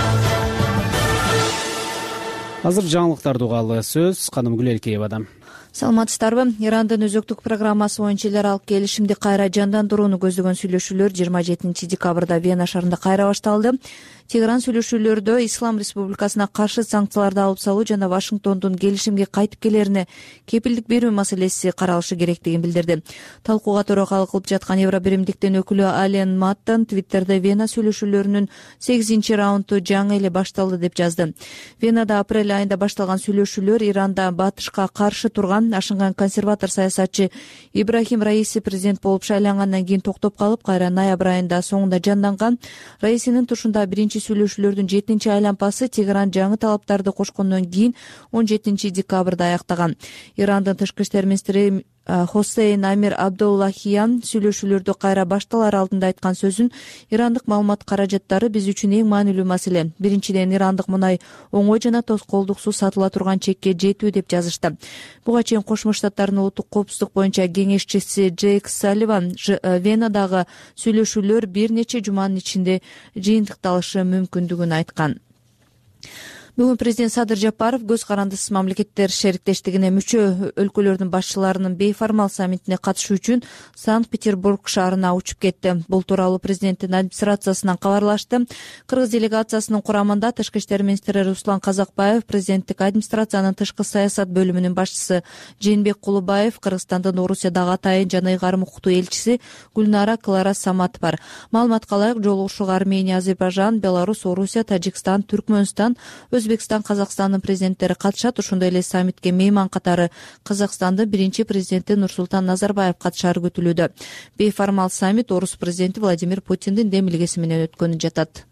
[SPEAKER 2] Азыр жаңылыктарды угалы. Сөз Каным Гүлелкеевадан.
[SPEAKER 6] Саламатсыздарбы? Ирандын өзөктүк программасы боюнча эл аралык келишимди кайра жандандырууну көздөгөн сүйлөшүүлөр 27 декабрда Вена шаарында кайра башталды. Тегеран сүйлөшүүлөрдө Ислам Республикасына каршы санкцияларды алып салуу жана Вашингтондун келишимге кайтып келерине кепилдик берүү маселеси каралышы керектигин билдирди. Талкууга төрөкалык кылып жаткан Евробиримдиктин өкүлү Ален Маттан Твиттерде Вена сүйлөшүүлөрүнүн 8 раунду жаңы эле башталды деп жазды. Венада апрель айында башталган сүйлөшүүлөр Иранда батышка каршы турган ашынган консерватор саясатчы Ибрахим Раиси президент болуп шайлангандан кийин токтоп калып, кайра ноябрь айында соңунда жанданган. Раисинин тушунда биринчи сүйлөшүүлөрдүн 7 айлампасы Тегеран жаңы талаптарды кошкондон кийин 17 декабрда аяктаган. Ирандын тышкы иштер министри Хосейн Амир Абдуллахиян сүйлөшүүлөрдү кайра башталар алдында айткан сөзүн ирандык маалымат каражаттары биз үчүн эң маанилүү маселе. Биринчиден, ирандык мунай оңой жана тоскоолдуксуз сатыла турган чекке жетүү деп жазышты. Буга чейин Кошмо Штаттардын улуттук коопсуздук боюнча кеңешчиси Джейк Салливан Венадагы сүйлөшүүлөр бир нече жуманын ичинде жыйынтыкталышы мүмкүндүгүн айткан. Бүгүн президент Садыр Жапаров көз карандысыз мамлекеттер шериктештигине мүчө өлкөлөрдүн башчыларынын бейформал саммитине катышуу үчүн Санкт-Петербург шаарына учуп кетти. Бул тууралуу президенттин администрациясынан кабарлашты. Кыргыз делегациясынын курамында тышкы иштер министри Руслан Казакбаев, президенттик администрациянын тышкы саясат бөлүмүнүн башчысы Жээнбек Кулубаев, Кыргызстандын Орусиядагы атайын жана ыйгарым укуктуу элчиси Гүлнара Клара Самат бар. Маалыматка ылайык, жолугушууга Армения, Азербайжан, Беларусь, Орусия, Тажикстан, Түркмөнстан, Өзбекстан, Казакстандын президенттери катышат. Ошондой эле саммитке мейман катары Казакстандын биринчи президенти Нурсултан Назарбаев катышары күтүлүүдө. Бейформал саммит Орус президенти Владимир Путиндин демилгеси менен өткөнү жатат.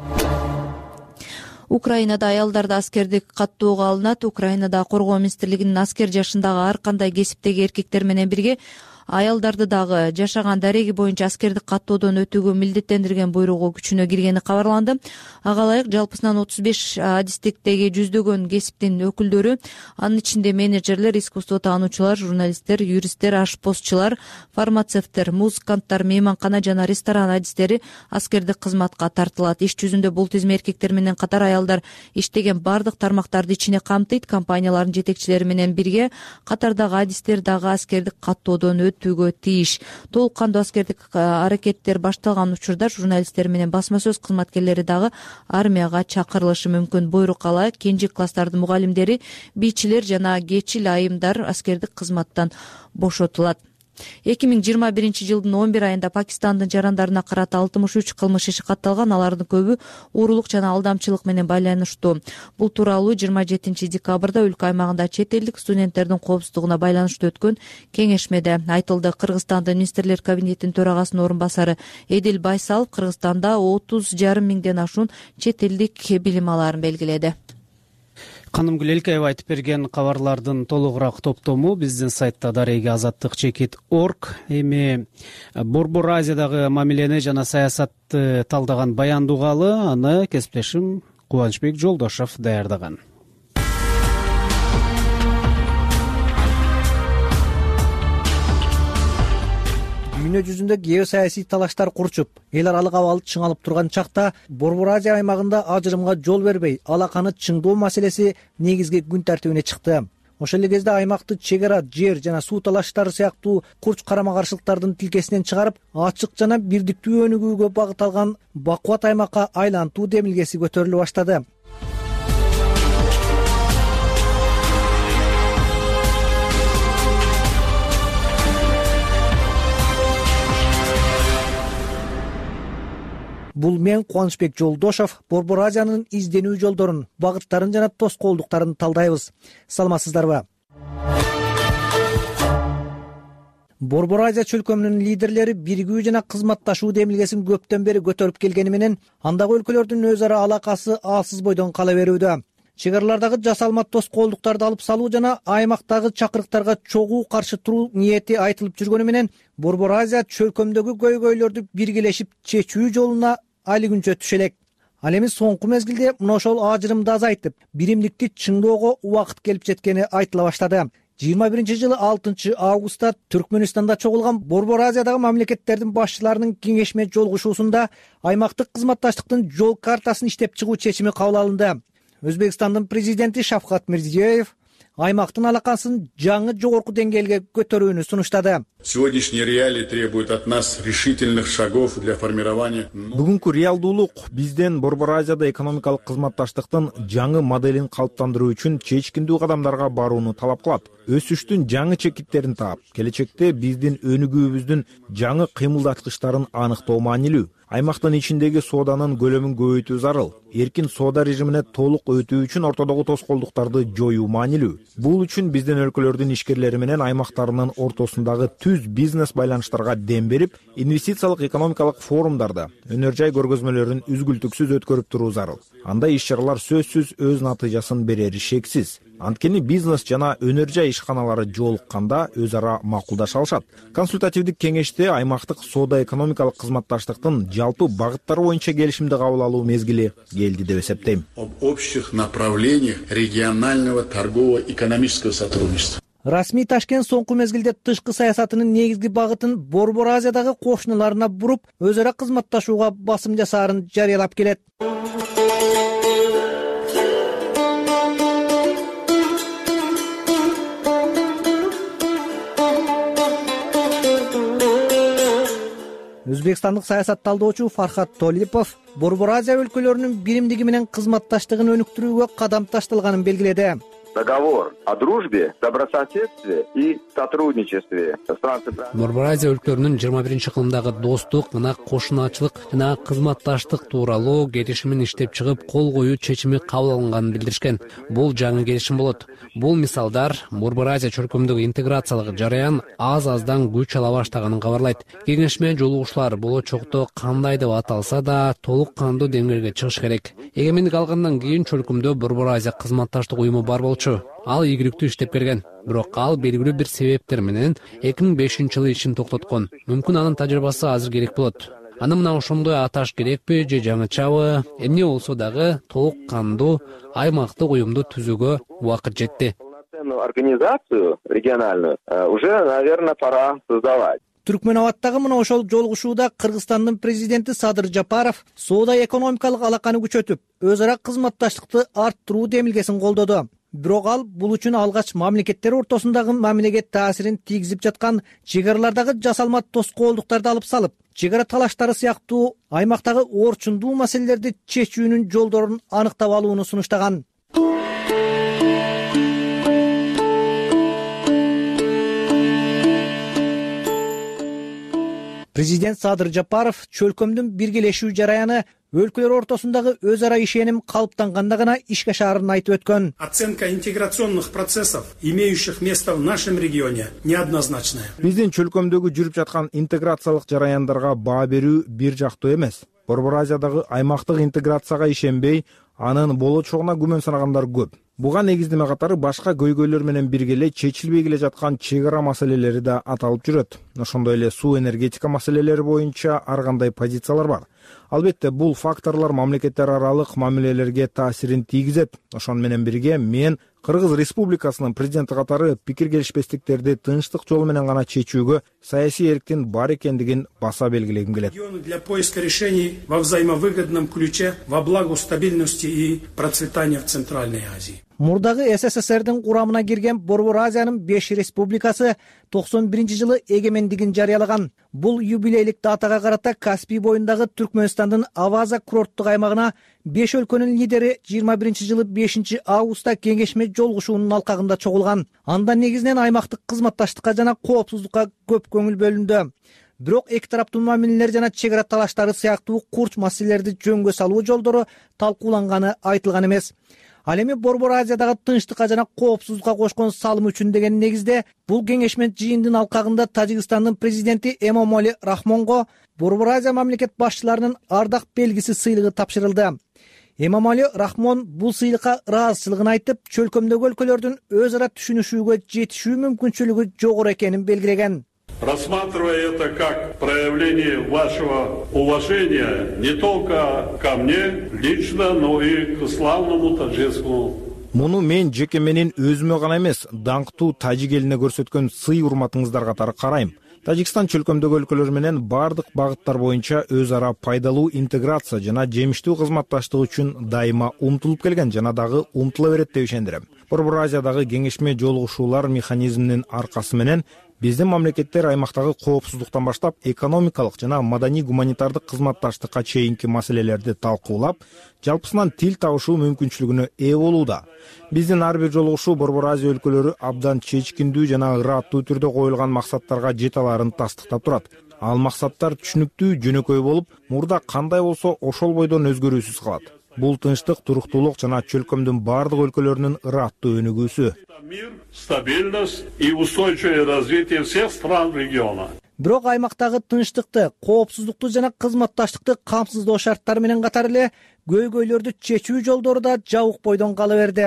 [SPEAKER 6] Украинада аялдарды аскердик каттоого алынат. Украинада коргоо министрлигинин аскер жашындагы ар кандай кесиптеги эркектер менен бирге аялдарды дагы жашаган дареги боюнча аскердик каттоодон өтүүгө милдеттендирген буйругу күчүнө киргени кабарланды. Ага ылайык жалпысынан 35 адистиктеги жүздөгөн кесиптин өкүлдөрү, анын ичинде менеджерлер, искусство таануучулар, журналисттер, юристтер, ашпозчулар, фармацевттер, музыканттар, мейманкана жана ресторан адистери аскердик кызматка тартылат. Иш жүзүндө бул тизме эркектер менен катар аялдар иштеген бардык тармактарды ичине камтыйт. Компаниялардын жетекчилери менен бирге катардагы адистер дагы аскердик каттоодон өтүүгө тийиш. Толук кандуу аскердик аракеттер башталган учурда журналисттер менен басма сөз кызматкерлери дагы армияга чакырылышы мүмкүн. Буйрук ылайык кенже класстардын мугалимдери, бийчилер жана кечил айымдар аскердик кызматтан бошотулат. 2021 жылдын 11 айында Пакистандын жарандарына карата 63 кылмыш иши катталган. Алардын көбү уурулук жана алдамчылык менен байланыштуу. Бул тууралуу 27 декабрда өлкө аймагында чет элдик студенттердин коопсуздугуна байланыштуу өткөн кеңешмеде айтылды. Кыргызстандын министрлер кабинетинин төрагасынын орун басары Эдил Байсалов Кыргызстанда 30,5 миңден ашуун чет элдик билим алаарын белгиледи.
[SPEAKER 2] Каным Гүлелкеева айтып берген кабарлардын толугураак топтому биздин сайтта дареги Азаттык.org. Эми Борбор Азиядагы мамилени жана саясатты талдаган баяндоо угалы, аны кесиптешим Кубанычбек Жолдошов даярдаган.
[SPEAKER 15] дүйнө жүзүндө геосаясий талаштар курчуп, эл аралык абалды чыңалып турган чакта Борбор Азия аймагында ажырымга жол бербей, алаканы чыңдоо маселеси негизги күн тартибине чыкты. Ошол эле кезде аймакты чек ара, жер жана суу талаштары сыяктуу курч карама-каршылыктардын тилкесинен чыгарып, ачык жана бирдиктүү өнүгүүгө багыт алган бакубат аймакка айлантуу демилгеси көтөрүлө баштады. Бул мен Кубанычбек Жолдошов Борбор Азиянын изденүү жолдорун, багыттарын жана тоскоолдуктарын талдайбыз. Саламатсыздарбы? Борбор Азия чөлкөмүнүн лидерлери биригүү жана кызматташуу демилгесин көптөн бери көтөрүп келгени менен, андагы өлкөлөрдүн өз ара алакасы алсыз бойдон кала берүүдө. Чек аралардагы жасалма тоскоолдуктарды алып салуу жана аймактагы чакырыктарга чогуу каршы туруу ниети айтылып жүргөнү менен, Борбор Азия чөлкөмдөгү көйгөйлөрдү биргелешип чечүү жолуна али күнчө түшө элек. Ал эми соңку мезгилде мына ошол ажырымды азайтып, биримдикти чыңдоого убакыт келип жеткени айтыла баштады. 21-жылы 6 августта Түркмөнстанда чогулган Борбор Азиядагы мамлекеттердин башчыларынын кеңешме жолугушуусунда аймактык кызматташтыктын жол картасын иштеп чыгуу чечими кабыл алынды. Өзбекстандын президенти Шавкат Мирзиёев аймактын алакасын жаңы жогорку деңгээлге көтөрүүнү сунуштады.
[SPEAKER 4] Сегодняшние реалии требуют от нас решительных шагов для формирования.
[SPEAKER 13] Бүгүнкү реалдуулук бизден Борбор Азияда экономикалык кызматташтыктын жаңы моделин калыптандыруу үчүн чечкиндүү кадамдарга барууну талап кылат. Өсүштүн жаңы чекиттерин таап, келечекте биздин өнүгүүбүздүн жаңы кыймылдаткычтарын аныктоо маанилүү. Аймактын ичиндеги сооданын көлөмүн көбөйтүү зарыл. Эркин соода режимине толук өтүү үчүн ортодогу тоскоолдуктарды жоюу маанилүү. Бул үчүн биздин өлкөлөрдүн ишкерлери менен аймактарынын ортосундагы түз бизнес байланыштарга дем берип, инвестициялык экономикалык форумдарды, өнөр жай көргөзмөлөрүн үзгүлтүксүз өткөрүп туруу зарыл. Андай иш-чаралар сөзсүз өз натыйжасын берери шексиз. Анткени бизнес жана өнөр жай ишканалары жолукканда өз ара макулдаша алышат. Консультативдик кеңеште аймактык соода экономикалык кызматташтыктын жалпы багыттары боюнча келишимди кабыл алуу мезгили келди деп эсептейм.
[SPEAKER 4] Об общих направлениях регионального торгово-экономического сотрудничества.
[SPEAKER 15] Расмий Ташкент соңку мезгилде тышкы саясатынын негизги багытын Борбор Азиядагы кошуналарына буруп, өз ара кызматташууга басым жасаарын жарыялап келет. Өзбекстандык саясат талдоочу Фархат Толипов Борбор Азия өлкөлөрүнүн биримдиги менен кызматташтыгын өнүктүрүүгө кадам ташталганын белгиледи.
[SPEAKER 22] Договор о дружбе, добрососедстве и сотрудничестве.
[SPEAKER 1] Борбор Азия өлкөлөрүнүн 21-кылымдагы достук, мына кошунаачылык жана кызматташтык тууралуу келишимин иштеп чыгып, кол коюу чечими кабыл алынганын билдиришкен. Бул жаңы келишим болот. Бул мисалдар Борбор Азия чөлкөмүндөгү интеграциялык жараян аз-аздан күч ала баштаганын кабарлайт. Кеңешме жолугушуулар болочокто кандай деп аталса да толук кандуу деңгээлге чыгыш керек. Эгемендик алгандан кийин чөлкөмдө Борбор Азия кызматташтык уюму бар болчу. Ал ийгиликтүү иштеп келген. Бирок ал белгилүү бир себептер менен 2005-жылы ишин токтоткон. Мүмкүн анын тажрыйбасы азыр керек болот. Аны мына ошондой аташ керекпи же жаңычабы? Эмне болсо дагы толук кандуу аймактык уюмду түзүүгө убакыт жетти.
[SPEAKER 22] Организацию региональную уже, наверное, пора создавать.
[SPEAKER 15] Түркмөнабадтагы мына ошол жолугушууда Кыргызстандын президенти Садыр Жапаров соода экономикалык алаканы күчөтүп, өз ара кызматташтыкты арттыруу демилгесин колдоду. Бирок ал бул үчүн алгач мамлекеттер ортосундагы мамилеге таасирин тийгизип жаткан чек аралардагы жасалма тоскоолдуктарды алып салып, чек ара талаштары сыяктуу аймактагы орчундуу маселелерди чечүүнүн жолдорун аныктап алууну сунуштаган. Президент Садыр Жапаров чөлкөмдүн биргелешүү жараяны өлкөлөр ортосундагы өз ара ишеним калыптанганда гана ишке ашаарын айтып өткөн.
[SPEAKER 7] Оценка интеграционных процессов, имеющих место в нашем регионе, неоднозначная.
[SPEAKER 13] Биздин чөлкөмдөгү жүрүп жаткан интеграциялык жараяндарга баа берүү бир жактуу эмес. Борбор Азиядагы аймактык интеграцияга ишенбей, анын болочогуна күмөн санагандар көп. Буга негиздеме катары башка көйгөйлөр менен бирге чечилбей келе жаткан чек ара маселелери да аталып жүрөт. Ошондой эле суу энергетика маселелери боюнча ар кандай позициялар бар. Албетте, бул факторлор мамлекеттер аралык мамилелерге таасирин тийгизет. Ошону менен бирге мен Кыргыз Республикасынын президенти катары пикир келишпестиктерди тынчтык жолу менен гана чечүүгө саясий эрктин бар экендигин баса белгилегим келет.
[SPEAKER 7] Для поиска решений во взаимовыгодном ключе во благо стабильности и процветания в Центральной Азии.
[SPEAKER 15] Мурдагы СССРдин курамына кирген Борбор Азиянын 5 республикасы 91-жылы эгемендигин жарыялаган. Бул юбилейлик датага карата Каспий боюндагы Түркмөнстандын Аваза курорттук аймагына 5 өлкөнүн лидери 21-жылы 5 августта кеңешме жолугушуунун алкагында чогулган. Анда негизинен аймактык кызматташтыкка жана коопсуздукка көп көңүл бөлүндү. Бирок эки тараптуу мамилелер жана чек ара талаштары сыяктуу курч маселелерди жөнгө салуу жолдору талкууланганы айтылган эмес. Ал эми Борбор Азиядагы тынчтыкка жана коопсуздукка кошкон салым үчүн деген негизде бул кеңешме жыйындын алкагында Тажикстандын президенти Эмомали Рахмонго Борбор Азия мамлекет башчыларынын ардак белгиси сыйлыгы тапшырылды. Эмомали Рахмон бул сыйлыкка ыраазычылыгын айтып, чөлкөмдөгү өлкөлөрдүн өз ара түшүнүшүүгө жетишүү мүмкүнчүлүгү жогору экенин белгилеген.
[SPEAKER 9] Рассматривая это как проявление вашего уважения не только ко мне лично, но и к славному таджикскому.
[SPEAKER 13] Муну мен жеке менин өзүмө гана эмес, даңктуу тажик элине көрсөткөн сый урматыңыздар катары карайм. Тажикстан чөлкөмдөгү өлкөлөр менен бардык багыттар боюнча өз ара пайдалуу интеграция жана жемиштүү кызматташтык үчүн дайыма умтулуп келген жана дагы умтула берет деп ишендирем. Борбор Азиядагы кеңешме жолугушуулар механизминин аркасы менен биздин мамлекеттер аймактагы коопсуздуктан баштап экономикалык жана маданий гуманитардык кызматташтыкка чейинки маселелерди талкуулап, жалпысынан тил табышуу мүмкүнчүлүгүнө ээ болууда. Биздин ар бир жолугушуу Борбор Азия өлкөлөрү абдан чечкиндүү жана ырааттуу түрдө коюлган максаттарга жете аларын тастыктап турат. Ал максаттар түшүнүктүү, жөнөкөй болуп, мурда кандай болсо ошол бойдон өзгөрүүсүз калат. Бул тынчтык, туруктуулук жана чөлкөмдүн бардык өлкөлөрүнүн ырааттуу өнүгүүсү.
[SPEAKER 9] Мир, стабильность и устойчивое развитие всех стран региона.
[SPEAKER 15] Бирок аймактагы тынчтыкты, коопсуздукту жана кызматташтыкты камсыздоо шарттары менен катар эле көйгөйлөрдү чечүү жолдору да жабык бойдон кала берди.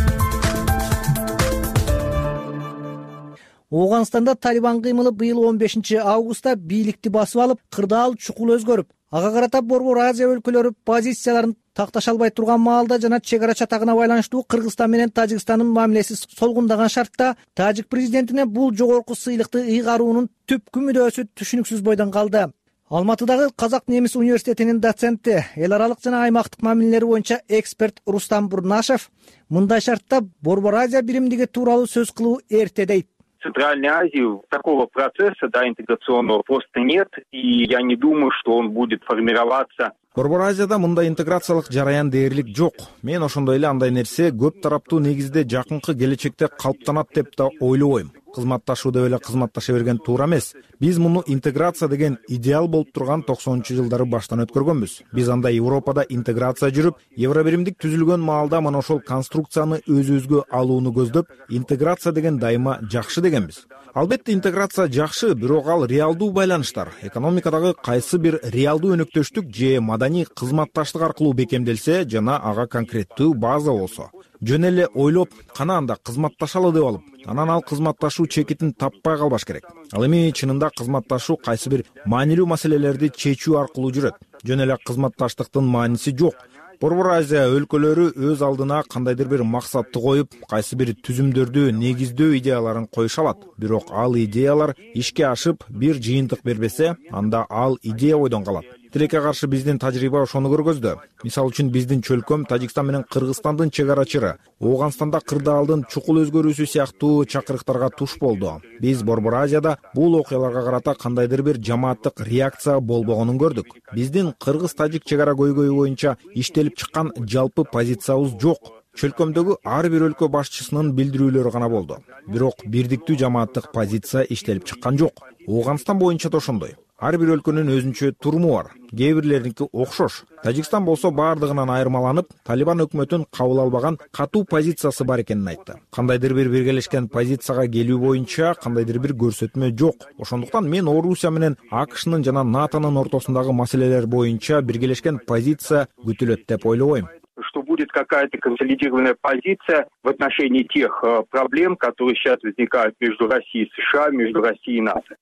[SPEAKER 15] Ооганстанда Талибан кыймылы быйыл 15 августта бийликти басып алып, кырдаал чукул өзгөрүп, ага карата Борбор Азия өлкөлөрү позицияларын такташа албай турган маалда жана чек ара чатагына байланыштуу Кыргызстан менен Тажикстандын мамилеси солгундаган шартта тажик президентине бул жогорку сыйлыкты ыйгаруунун түпкү мүдөөсү түшүнүксүз бойдон калды. Алматыдагы Казак Немис университетинин доценти, эл аралык жана аймактык мамилелер боюнча эксперт Рустам Бурнашев мындай шартта Борбор Азия биримдиги тууралуу сөз кылуу эрте дейт.
[SPEAKER 10] В Центральной Азии такого процесса, интеграционного просто нет, и я не думаю, что он будет формироваться.
[SPEAKER 13] Борбор Азияда мындай интеграциялык жараян дээрлик жок. Мен ошондой эле андай нерсе көп тараптуу негизде жакынкы келечекте калыптанат деп да ойлобойм. Кызматташуу деп эле кызматташа берген туура эмес. Биз муну интеграция деген идеал болуп турган 90-жылдары баштан өткөргөнбүз. Биз анда Европада интеграция жүрүп, евробиримдик түзүлгөн маалда мына ошол конструкцияны өзүбүзгө алууну көздөп, интеграция деген дайыма жакшы дегенбиз. Албетте интеграция жакшы, бирок ал реалдуу байланыштар, экономикадагы кайсы бир реалдуу өнөктөштүк же маданий кызматташтык аркылуу бекемделсе жана ага конкреттүү база болсо. Жөн эле ойлоп, кана анда кызматташалы деп алып, анан ал кызматташуу чекитин таппай калбаш керек. Ал эми чынында кызматташуу кайсы бир маанилүү маселелерди чечүү аркылуу жүрөт. Жөн эле кызматташтыктын мааниси жок. Борбор Азия өлкөлөрү өз алдына кандайдыр бир максатты коюп, кайсы бир түзүмдөрдү негиздөө идеяларын коюша алат. Бирок ал идеялар ишке ашып, бир жыйынтык бербесе, анда ал идея бойдон калат. Тилекке каршы биздин тажрыйба ошону көргөздү. Мисалы үчүн биздин чөлкөм Тажикстан менен Кыргызстандын чек арачыры, Ооганстанда кырдаалдын чукул өзгөрүүсү сыяктуу чакырыктарга туш болду. Биз Борбор Азияда бул окуяларга карата кандайдыр бир жамааттык реакция болбогонун көрдүк. Биздин кыргыз-тажик чек ара көйгөйү боюнча иштелип чыккан жалпы позициябыз жок. Чөлкөмдөгү ар бир өлкө башчысынын билдирүүлөрү гана болду. Бирок бирдиктүү жамааттык позиция иштелип чыккан жок. Ооганстан боюнча да ошондой. Ар бир өлкөнүн өзүнчө туруму бар. Кээ бирлериники окшош. Тажикстан болсо бардыгынан айырмаланып, Талибан өкмөтүн кабыл албаган катуу позициясы бар экенин айтты. Кандайдыр бир биргелешкен позицияга келүү боюнча кандайдыр бир көрсөтмө жок. Ошондуктан мен Орусия менен АКШнын жана НАТОнун ортосундагы маселелер боюнча биргелешкен позиция күтүлөт деп ойлобойм.
[SPEAKER 10] Что будет какая-то консолидированная позиция в отношении тех проблем, которые сейчас возникают между Россией и США, между Россией и НАТО.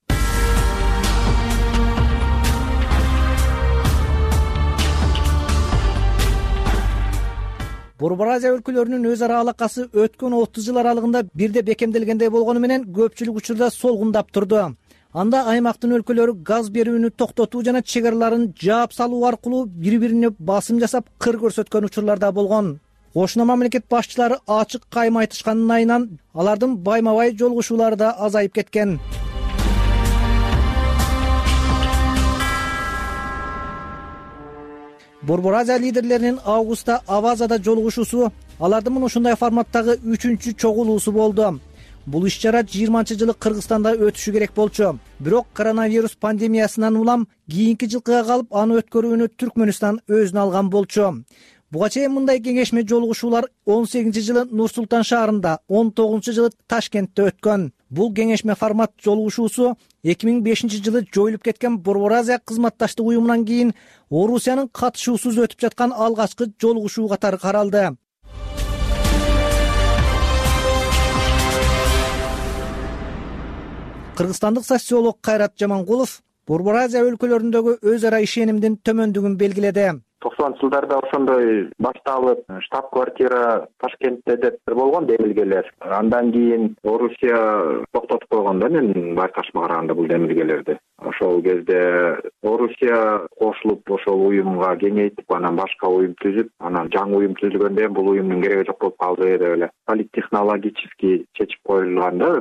[SPEAKER 15] Борбор Азия өлкөлөрүнүн өз ара алакасы өткөн 30 жыл аралыгында бирде бекемделгендей болгону менен көпчүлүк учурда солгундап турду. Анда аймактын өлкөлөрү газ берүүнү токтотуу жана чек араларын жаап салуу аркылуу бири-бирине басым жасап кыр көрсөткөн учурларда болгон. Кошуна мамлекет башчылары ачык кайым айтышканын айынан алардын байма-бай жолугушуулары да азайып кеткен. Борбор Азия лидерлеринин августта Авазада жолугушуусу алардын мына ушундай форматтагы 3-чү чогулуусу болду. Бул иш-чара 20-жылы Кыргызстанда өтүшү керек болчу. Бирок коронавирус пандемиясынан улам кийинки жылкыга калып, аны өткөрүүнү Түркмөнстан өзүнө алган болчу. Буга чейин мындай кеңешме жолугушуулар 18-жылы Нур-Султан шаарында, 19-жылы Ташкентте өткөн. Бул кеңешме формат жолугушуусу 2005-жылы жоюлуп кеткен Борбор Азия кызматташтык уюмунан кийин Орусиянын катышуусуз өтүп жаткан алгачкы жолугушуу катары каралды. Кыргызстандык социолог Кайрат Жамангулов Борбор Азия өлкөлөрүндөгү өз ара ишенимдин төмөндүгүн белгиледи.
[SPEAKER 22] 90-жылдарда ошондой башталып, штаб-квартира Ташкентте деп болгон демилгелер. Андан кийин Орусия токтотуп койгон да, мен байкашыма караганда бул демилгелерди. Ошол кезде Орусия кошулуп, ошол уюмга кеңейтип, анан башка уюм түзүп, анан жаңы уюм түзүлгөндө бул уюмдун кереги жок болуп калды деп эле политтехнологически чечип коюлган да.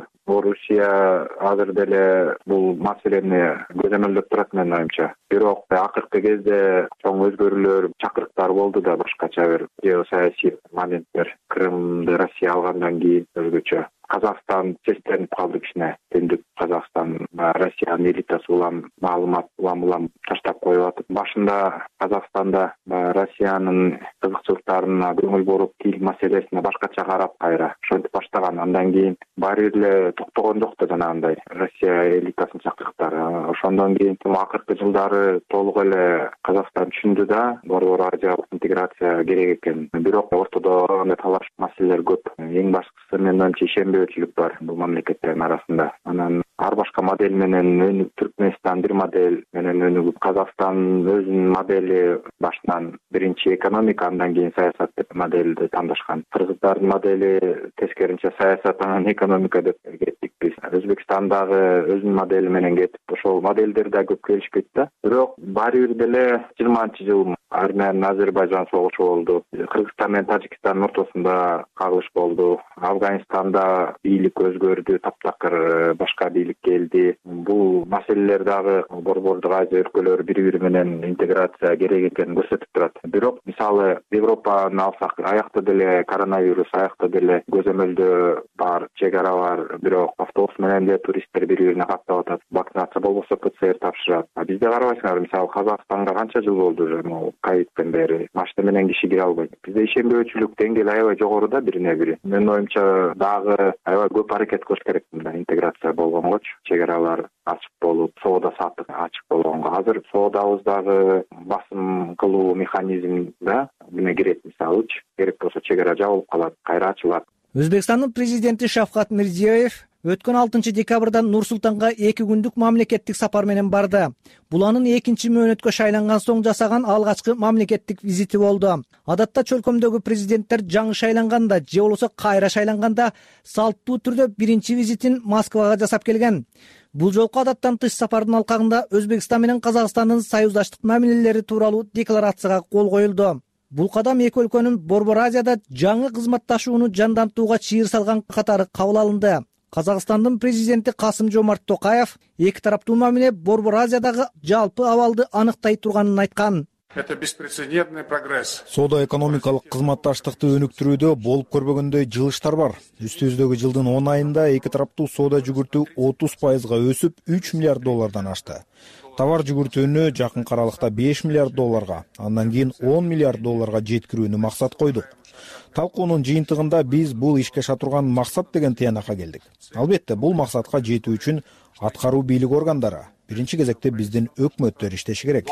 [SPEAKER 22] Орусия азыр деле бул маселени көзөмөлдөп турат менин оюмча. Бирок акыркы кезде чоң өзгөрүүлөр, чакырыктар болду да, башкача бир геосаясий моменттер. Крымды Россия алгандан кийин өзгөчө. Казакстан сестенип калды кичине. Түндүк Казакстан, Россиянын элитасы улам маалымат улам таштап коюп атып. Башында Казакстанда Россиянын кызыкчылыктарына көңүл буруп, тил маселесине башкача карап кайра ошентип баштаган. Андан кийин баары эле токтогон жок да жанагындай Россия элитасынын чакырыктары. Ошондон кийин акыркы жылдары толук эле Казакстан түшүндү да, Борбор Азиялык интеграция керек экен. Бирок ортодо талаш маселелер көп. Эң башкысы менин оюмча ишенбөөчүлүк бар бул мамлекеттердин арасында. Анан ар башка модель менен өнүгүп, Түркмөнстан бир модель менен өнүгүп, Казакстан өзүнүн модели башынан биринчи экономика, андан кийин саясат деп модельди тандашкан. Кыргыздардын модели тескеринче саясат, анан экономика деп кеттик биз. Өзбекстан дагы өзүнүн модели менен кетип, ошол модельдер да көп келишпейт да. Бирок баары бир деле 20-жыл Армения менен Азербайжан согушу болду. Кыргызстан менен Тажикстандын ортосунда кагылыш болду. Афганистанда бийлик өзгөрдү, таптакыр башка бийлик келди. Бул маселелер дагы Борбордук Азия өлкөлөрү бири-бири менен интеграция керек экенин көрсөтүп турат. Бирок мисалы Европаны алсак, аякта деле коронавирус, аякта деле көзөмөлдө бар, чек ара бар. Бирок автобус менен деле туристтер бири-бирине каттап атат. Вакцинация болбосо ПЦР тапшырат. Бизде карабайсыңар, мисалы Казакстанга канча жыл болду уже ковидтен бери машина менен киши кире албайт. Бизде ишенбөөчүлүк деңгээли аябай жогору да бирине бири. Менин оюмча дагы аябай көп аракет кылыш керек мында интеграция болгонгочу. Чек аралар ачык болуп, соода саттык ачык болгонго. Азыр соодабыздагы басым кылуу механизмда эме кирет, мисалычы керек болсо чек ара жабылып калат, кайра ачылат.
[SPEAKER 15] Өзбекстандын президенти Шавкат Мирзиёев өткөн 6 декабрда Нур-Султанга 2 күндүк мамлекеттик сапар менен барды. Бул анын 2-чи мөөнөткө шайланган соң жасаган алгачкы мамлекеттик визити болду. Адатта чөлкөмдөгү президенттер жаңы шайланганда же болбосо кайра шайланганда салттуу түрдө биринчи визитин Москвага жасап келген. Бул жолку адаттан тыш сапардын алкагында Өзбекстан менен Казакстандын союздаштык мамилелери тууралуу декларацияга кол коюлду. Бул кадам эки өлкөнүн Борбор Азияда жаңы кызматташууну жандантууга чыйыр салган катары кабыл алынды. Казакстандын президенти Касым-Жомарт Токаев эки тараптуу мамиле Борбор Азиядагы жалпы абалды аныктай турганын айткан.
[SPEAKER 7] Это беспрецедентный прогресс.
[SPEAKER 13] Соода-экономикалык кызматташтыкты өнүктүрүүдө болуп көрбөгөндөй жылыштар бар. Үстүбүздөгү жылдын 10 айында эки тараптуу соода жүгүртүү 30% өсүп, $3 миллиард ашты. Товар жүгүртүүнү жакынкы аралыкта $5 миллиард, андан кийин $10 миллиард жеткирүүнү максат койдук. Талкуунун жыйынтыгында биз бул ишке аша турган максат деген тыянакка келдик. Албетте, бул максатка жетүү үчүн аткаруу бийлик органдары, биринчи кезекте биздин өкмөттөр иштеши керек.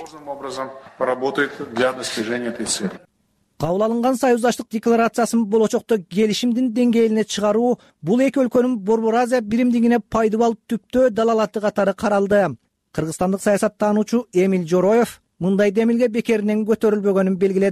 [SPEAKER 15] Кабыл алынган союздаштык декларациясын болочокто келишимдин деңгээлине чыгаруу бул эки өлкөнүн Борбор Азия биримдигине пайдыбал түптөө далалаты катары каралды. Кыргызстандык саясаттануучу Эмиль Жороев мындай демилге бекеринен көтөрүлбөгөнүн белгиледи.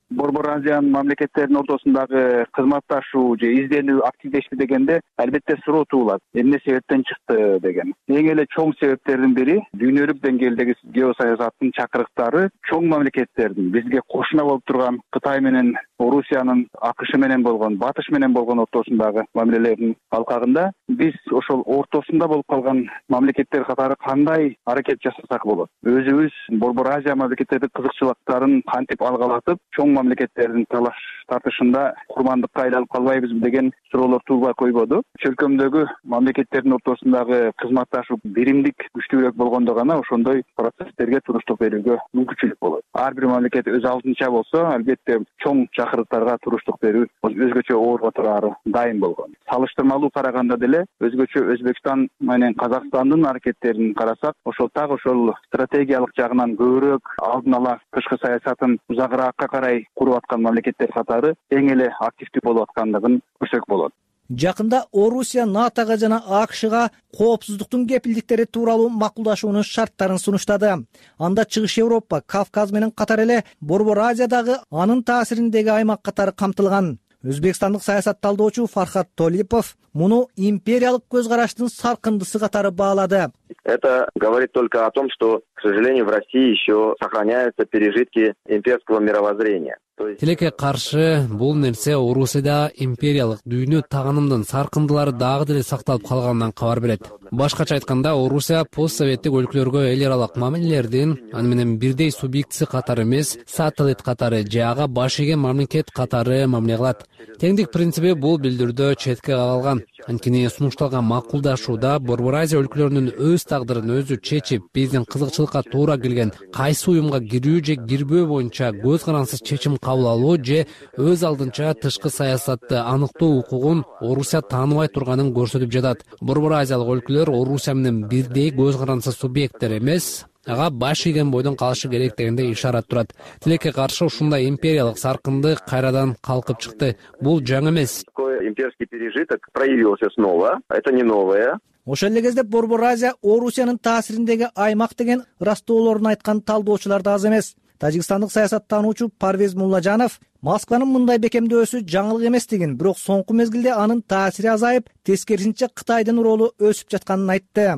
[SPEAKER 22] Борбор Азиянын мамлекеттеринин ортосундагы кызматташуу же изденүү активдешти дегенде албетте суроо туулат. Эмне себептен чыкты деген. Эң эле чоң себептердин бири дүйнөлүк деңгээлдеги геосаясаттын чакырыктары чоң мамлекеттердин бизге кошуна болуп турган Кытай менен Орусиянын АКШ менен болгон, Батыш менен болгон ортосундагы мамилелердин алкагында биз ошол ортосунда болуп калган мамлекеттер катары кандай аракет жасасак болот? Өзүбүз Борбор Азия мамлекеттердин кызыкчылыктарын кантип алгалатып, чоң мамлекеттердин талаш тартышында курмандыкка айланып калбайбызбы деген суроолор туулбай койбоду. Чөлкөмдөгү мамлекеттердин ортосундагы кызматташуу биримдик күчтүүрөөк болгондо гана ошондой процесстерге туруштук берүүгө мүмкүнчүлүк болот. Ар бир мамлекет өз алдынча болсо, албетте чоң чакырыктарга туруштук берүү өзгөчө оорго турары дайым болгон. Салыштырмалуу караганда деле өзгөчө Өзбекстан менен Казакстандын аракеттерин карасак, ошол так ошол стратегиялык жагынан көбүрөөк алдын ала тышкы саясатын узагыраакка карай куруп аткан мамлекеттер катары эң эле активдүү болуп аткандыгын көрсөк болот.
[SPEAKER 15] Жакында Орусия НАТОга жана АКШга коопсуздуктун кепилдиктери тууралуу макулдашуунун шарттарын сунуштады. Анда Чыгыш Европа, Кавказ менен катар эле Борбор Азиядагы анын таасириндеги аймак катары камтылган. Өзбекстандык саясат талдоочу Фархат Толипов муну империялык көз караштын саркындысы катары баалады.
[SPEAKER 3] Это говорит только о том, что, к сожалению, в России еще сохраняются пережитки имперского мировоззрения.
[SPEAKER 1] Тилекке каршы бул нерсе Орусияда империялык дүйнө тагынымдын саркындылары дагы деле сакталып калганынан кабар берет. Башкача айтканда, Орусия постсоветтик өлкөлөргө эл аралык мамилелердин аны менен бирдей субъектиси катары эмес, сателлит катары же ага баш ийген мамлекет катары мамиле кылат. Теңдик принциби бул билдирүүдө четке калган. Анткени сунушталган макулдашууда Борбор Азия өлкөлөрүнүн өз тагдырын өзү чечип, биздин кызыкчылыкка туура келген кайсы уюмга кирүү же кирбөө боюнча көз карансыз чечим кабыл алуу же өз алдынча тышкы саясатты аныктоо укугун Орусия тааныбай турганын көрсөтүп жатат. Борбор Азиялык өлкөлөр Орусия менен бирдей көз карансыз субъекттер эмес, ага баш ийген бойдон калышы керек дегенде ишарат турат. Тилекке каршы ушундай империялык саркынды кайрадан калкып чыкты. Бул жаңы эмес.
[SPEAKER 3] Имперский пережиток проявился снова. Это не новое.
[SPEAKER 15] Ошол эле кезде Борбор Азия Орусиянын таасириндеги аймак деген ырастоолорун айткан талдоочулар да аз эмес. Тажикстандык саясаттануучу Парвез Муллажанов Москванын мындай бекемдөөсү жаңылык эмес деген, бирок соңку мезгилде анын таасири азайып, тескерисинче Кытайдын ролу өсүп жатканын айтты.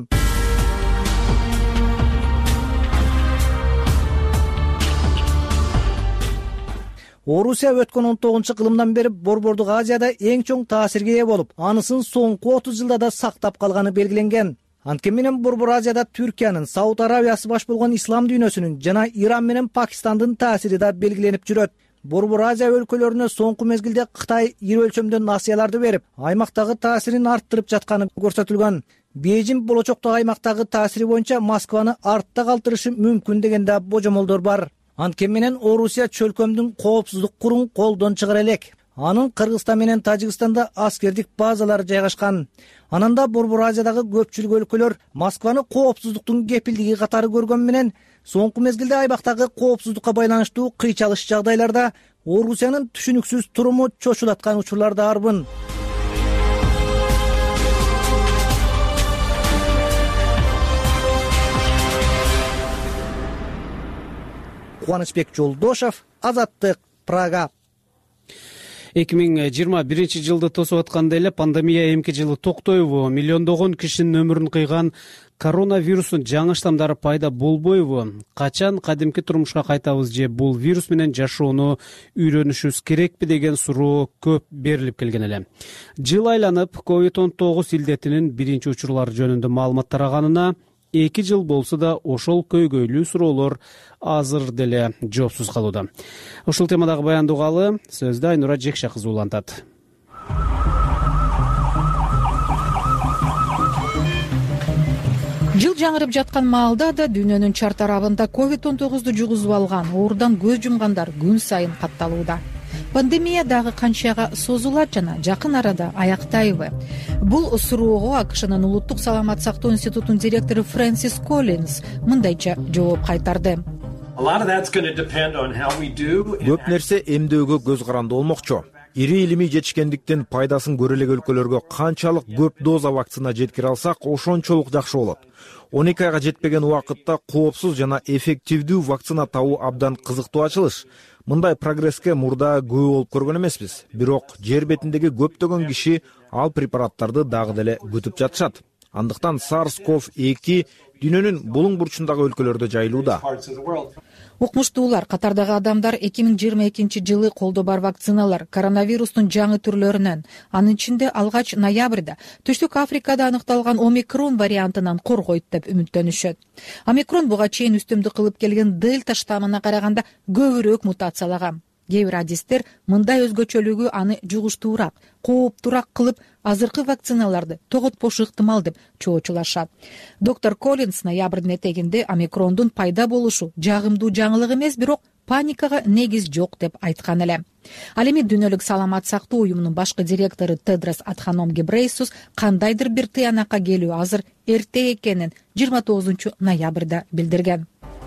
[SPEAKER 15] Орусия өткөн 19-кылымдан бери Борбордук Азияда эң чоң таасирге ээ болуп, анысын соңку 30 жылда да сактап калганы белгиленген. Анткени менен Борбор Азияда Түркиянын, Сауд Арабиясы баш болгон ислам дүйнөсүнүн жана Иран менен Пакистандын таасири да белгиленип жүрөт. Борбор Азия өлкөлөрүнө соңку мезгилде Кытай ири өлчөмдө насыяларды берип, аймактагы таасирин арттырып жатканы көрсөтүлгөн. Бейжин болочокто аймактагы таасири боюнча Москваны артта калтырышы мүмкүн деген да божомолдор бар. Анткени менен Орусия чөлкөмдүн коопсуздук курун колдон чыгара элек. Анын Кыргызстан менен Тажикстанда аскердик базалары жайгашкан. Ананда Борбор Азиядагы көпчүлүк өлкөлөр Москваны коопсуздуктун кепилдиги катары көргөн менен соңку мезгилде аймактагы коопсуздукка байланыштуу кыйчалыш жагдайларда Орусиянын түшүнүксүз туруму чочулаткан учурлар да арбын. Кубанычбек Жолдошев, Азаттык, Прага.
[SPEAKER 2] 2021 жылды тосуп атканда эле пандемия эмки жылы токтойбу? Миллиондогон кишинин өмүрүн кыйган коронавирустун жаңы штамдары пайда болбойбу? Качан кадимки турмушка кайтабыз же бул вирус менен жашоону үйрөнүшүбүз керекпи деген суроо көп берилип келген эле. Жыл айланып COVID-19 илдетинин биринчи учурлары жөнүндө маалымат тараганына 2 жыл болсо да ошол көйгөйлүү суроолор азыр деле жоопсуз калууда. Ушул темадагы баянды угалы сөздү Айнура Жекша кызы улантат.
[SPEAKER 14] Жыл жаңырып жаткан маалда да дүйнөнүн чар тарабында COVID-19 жугузуп алган, оорудан көз жумгандар күн сайын катталууда. Пандемия дагы канчага созулат жана жакын арада аяктайбы? Бул суроого АКШнын улуттук саламат сактоо институтунун директору Фрэнсис Коллинс мындайча жооп кайтарды.
[SPEAKER 13] Көп нерсе эмдөөгө көз каранды болмокчу. Ири илимий жетишкендиктен пайдасын көрө элек өлкөлөргө канчалык көп доза вакцина жеткире алсак, ошончолук жакшы болот. 12 айга жетпеген убакытта коопсуз жана эффективдүү вакцина табуу абдан кызыктуу ачылыш. мындай прогресске мурда күбө болуп көргөн эмеспиз, бирок жер бетиндеги көптөгөн киши ал препараттарды дагы деле күтүп жатышат. Андыктан SARS-CoV-2 дүйнөнүн булуң бурчундагы өлкөлөрдө жайылууда.
[SPEAKER 14] Укмуштуулар катардагы адамдар 2022 жылы колдо бар вакциналар коронавирустун жаңы түрлөрүнөн, анын ичинде алгач ноябрда Түштүк Африкада аныкталган омикрон вариантынан коргойт деп үмүттөнүшөт. Омикрон буга чейин үстөмдүк кылып келген дельта штаммына караганда көбүрөөк мутациялаган. Кээ бир адистер мындай өзгөчөлүгү аны жугуштуураак, кооптуураак кылып азыркы вакциналарды тоготпошу ыктымал деп чоочулашат. Доктор Коллинс ноябрдын этегинде омикрондун пайда болушу жагымдуу жаңылык эмес, бирок паникага негиз жок деп айткан эле. Ал эми Дүйнөлүк саламат сактоо уюмунун башкы директору Тедрос Адханом Гебрейсус кандайдыр бир тыянакка келүү азыр эрте экенин 29 ноябрда билдирген.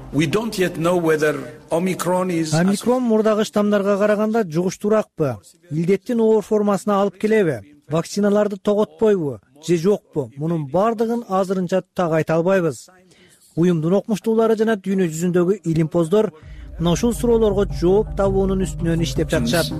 [SPEAKER 15] Омикрон мурдагы штамдарга караганда жугуштуураакпы, илдеттин оор формасына алып келеби, вакциналарды тоготпойбу же жокпу, мунун бардыгын азырынча так айта албайбыз. Уюмдун окумуштуулары жана дүйнө жүзүндөгү илимпоздор мына ушул суроолорго жооп табуунун үстүнөн иштеп жатышат.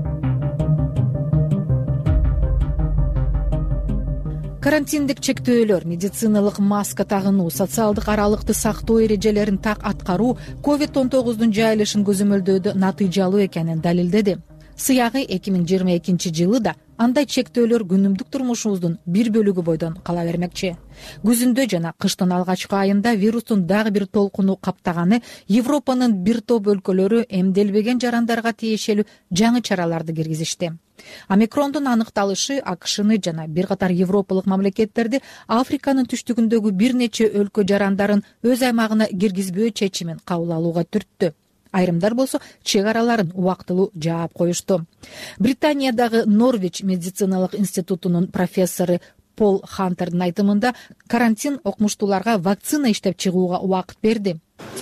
[SPEAKER 15] Карантиндик чектөөлөр, медициналык маска тагынуу, социалдык аралыкты сактоо эрежелерин так аткаруу COVID-19 жайылышын көзөмөлдөөдө натыйжалуу экенин далилдеди. Сыягы 2022 жылы да андай чектөөлөр күнүмдүк турмушубуздун бир бөлүгү бойдон кала бермекчи. Күзүндө жана кыштын алгачкы айында вирустун дагы бир толкуну каптаганы Европанын бир топ өлкөлөрү эмделбеген жарандарга тиешелүү жаңы чараларды киргизишти. Омикрондун аныкталышы АКШны жана бир катар европалык мамлекеттерди Африканын түштүгүндөгү бир нече өлкө жарандарын өз аймагына киргизбөө чечимин кабыл алууга түрттү. Айрымдар болсо чек араларын убактылуу жаап коюшту. Британиядагы Норвич медициналык институтунун профессору Пол Хантердин айтымында карантин окумуштууларга вакцина иштеп чыгууга убакыт берди.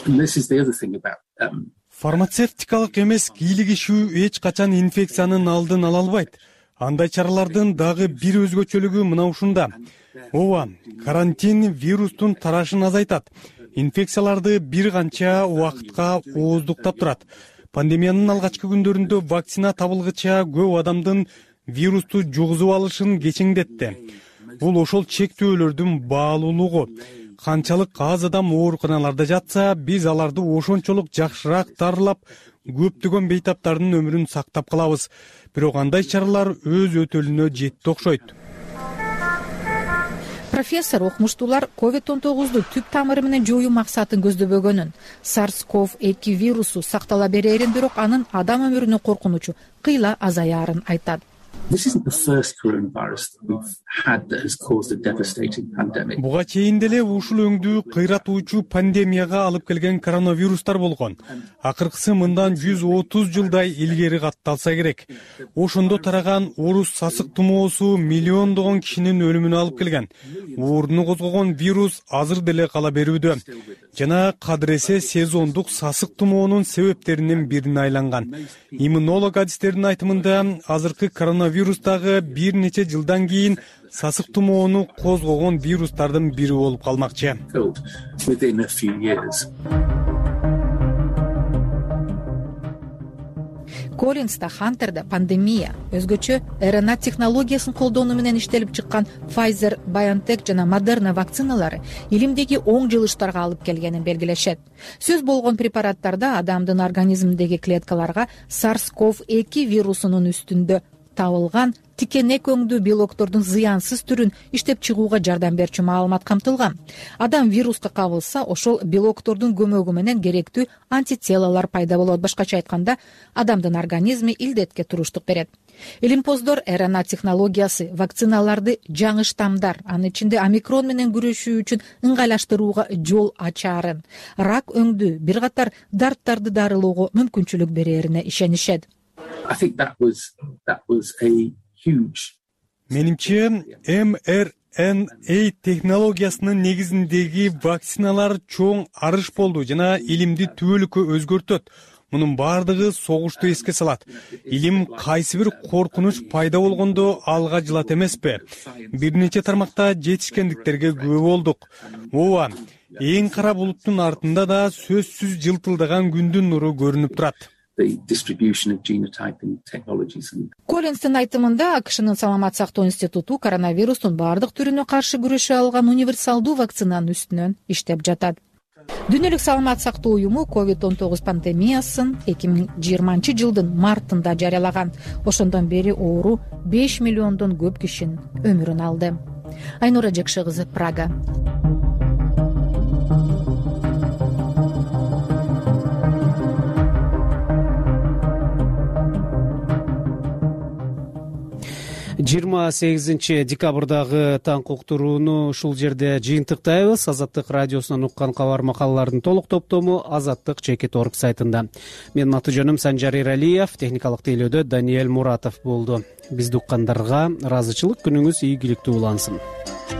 [SPEAKER 12] Фармацевтикалык эмес кийлик ишүү эч качан инфекциянын алдын ала албайт. Андай чаралардын дагы бир өзгөчөлүгү мына ушунда. Ооба, карантин вирустун тарашын азайтат. Инфекцияларды бир канча убакытка ооздуктап турат. Пандемиянын алгачкы күндөрүндө вакцина табылгыча көп адамдын вирусту жугузуп алышын кечеңдетти. Бул ошол чектөөлөрдүн баалуулугу. Канчалык аз адам ооруканаларда жатса, биз аларды ошончолук жакшыраак дарылап, көптөгөн бейтаптардын өмүрүн сактап калабыз. Бирок андай чаралар өз өтөлүнө жетти окшойт.
[SPEAKER 14] Профессор окумуштуулар COVID-19 түп тамыры менен жоюу максатын көздөбөгөнүн, SARS-CoV-2 вирусу сактала берерин, бирок анын адам өмүрүнө коркунучу кыйла азаярын айтат.
[SPEAKER 12] Буга чейин деле ушул өңдүү кыйратуучу пандемияга алып келген коронавирустар болгон. Акыркысы мындан 130 жылдай илгери катталса керек. Ошондо тараган орус сасык тумоосу миллиондогон кишинин өлүмүнө алып келген. Ооруну козгогон вирус азыр деле кала берүүдө. Жана кадыресе сезондук сасык тумоонун себептеринин бирине айланган. Иммунолог адистердин айтымында азыркы коронавирустагы бир нече жылдан кийин сасык тумоону козгогон вирустардын бири болуп калмакчы.
[SPEAKER 14] Коллинс да Хантер да пандемия, өзгөчө РНА технологиясын колдонуу менен иштелип чыккан Pfizer, BioNTech жана Moderna вакциналары илимдеги оң жылыштарга алып келгенин белгилешет. Сөз болгон препараттарда адамдын организминдеги клеткаларга SARS-CoV-2 вирусунун үстүндө табылган тикенек өңдүү белоктордун зыянсыз түрүн иштеп чыгууга жардам берчү маалымат камтылган. Адам вируска кабылса, ошол белоктордун көмөгү менен керектүү антителалар пайда болот. Башкача айтканда, адамдын организми илдетке туруштук берет. Илимпоздор РНА технологиясы вакциналарды жаңы штамдар, анын ичинде омикрон менен күрөшүү үчүн ыңгайлаштырууга жол ачаарын, рак өңдүү, бир катар дарттарды дарылоого мүмкүнчүлүк берерине ишенишет.
[SPEAKER 12] Менимче mRNA технологиясынын негизиндеги вакциналар чоң арыш болду жана илимди түбөлүккө өзгөртөт. Мунун бардыгы согушту эске салат. Илим кайсы бир коркунуч пайда болгондо алга жылат эмеспи? Бир нече тармакта жетишкендиктерге күбө болдук. Ооба, эң кара булуттун артында да сөзсүз жылтылдаган күндүн нуру көрүнүп турат.
[SPEAKER 14] Коллинстин айтымында АКШнын саламат сактоо институту коронавирустун баардык түрүнө каршы күрөшө алган универсалдуу вакцинанын үстүнөн иштеп жатат. Дүйнөлүк саламат сактоо уюму COVID-19 пандемиясын 2020 жылдын мартында жарыялаган. Ошондон бери оору 5 миллиондон көп кишинин өмүрүн алды. Айнура Жекши кызы, Прага.
[SPEAKER 2] жыйырма 8 декабрдагы таңкы уктурууну ушул жерде жыйынтыктайбыз. Азаттык радиосунан уккан кабар макалалардын толук топтому azattik.org сайтында. Менин аты жөнүм Санжар Иралиев, техникалык тейлөөдө Даниэль Муратов болду. Бизди уккандарга ыраазычылык, күнүңүз ийгиликтүү улансын.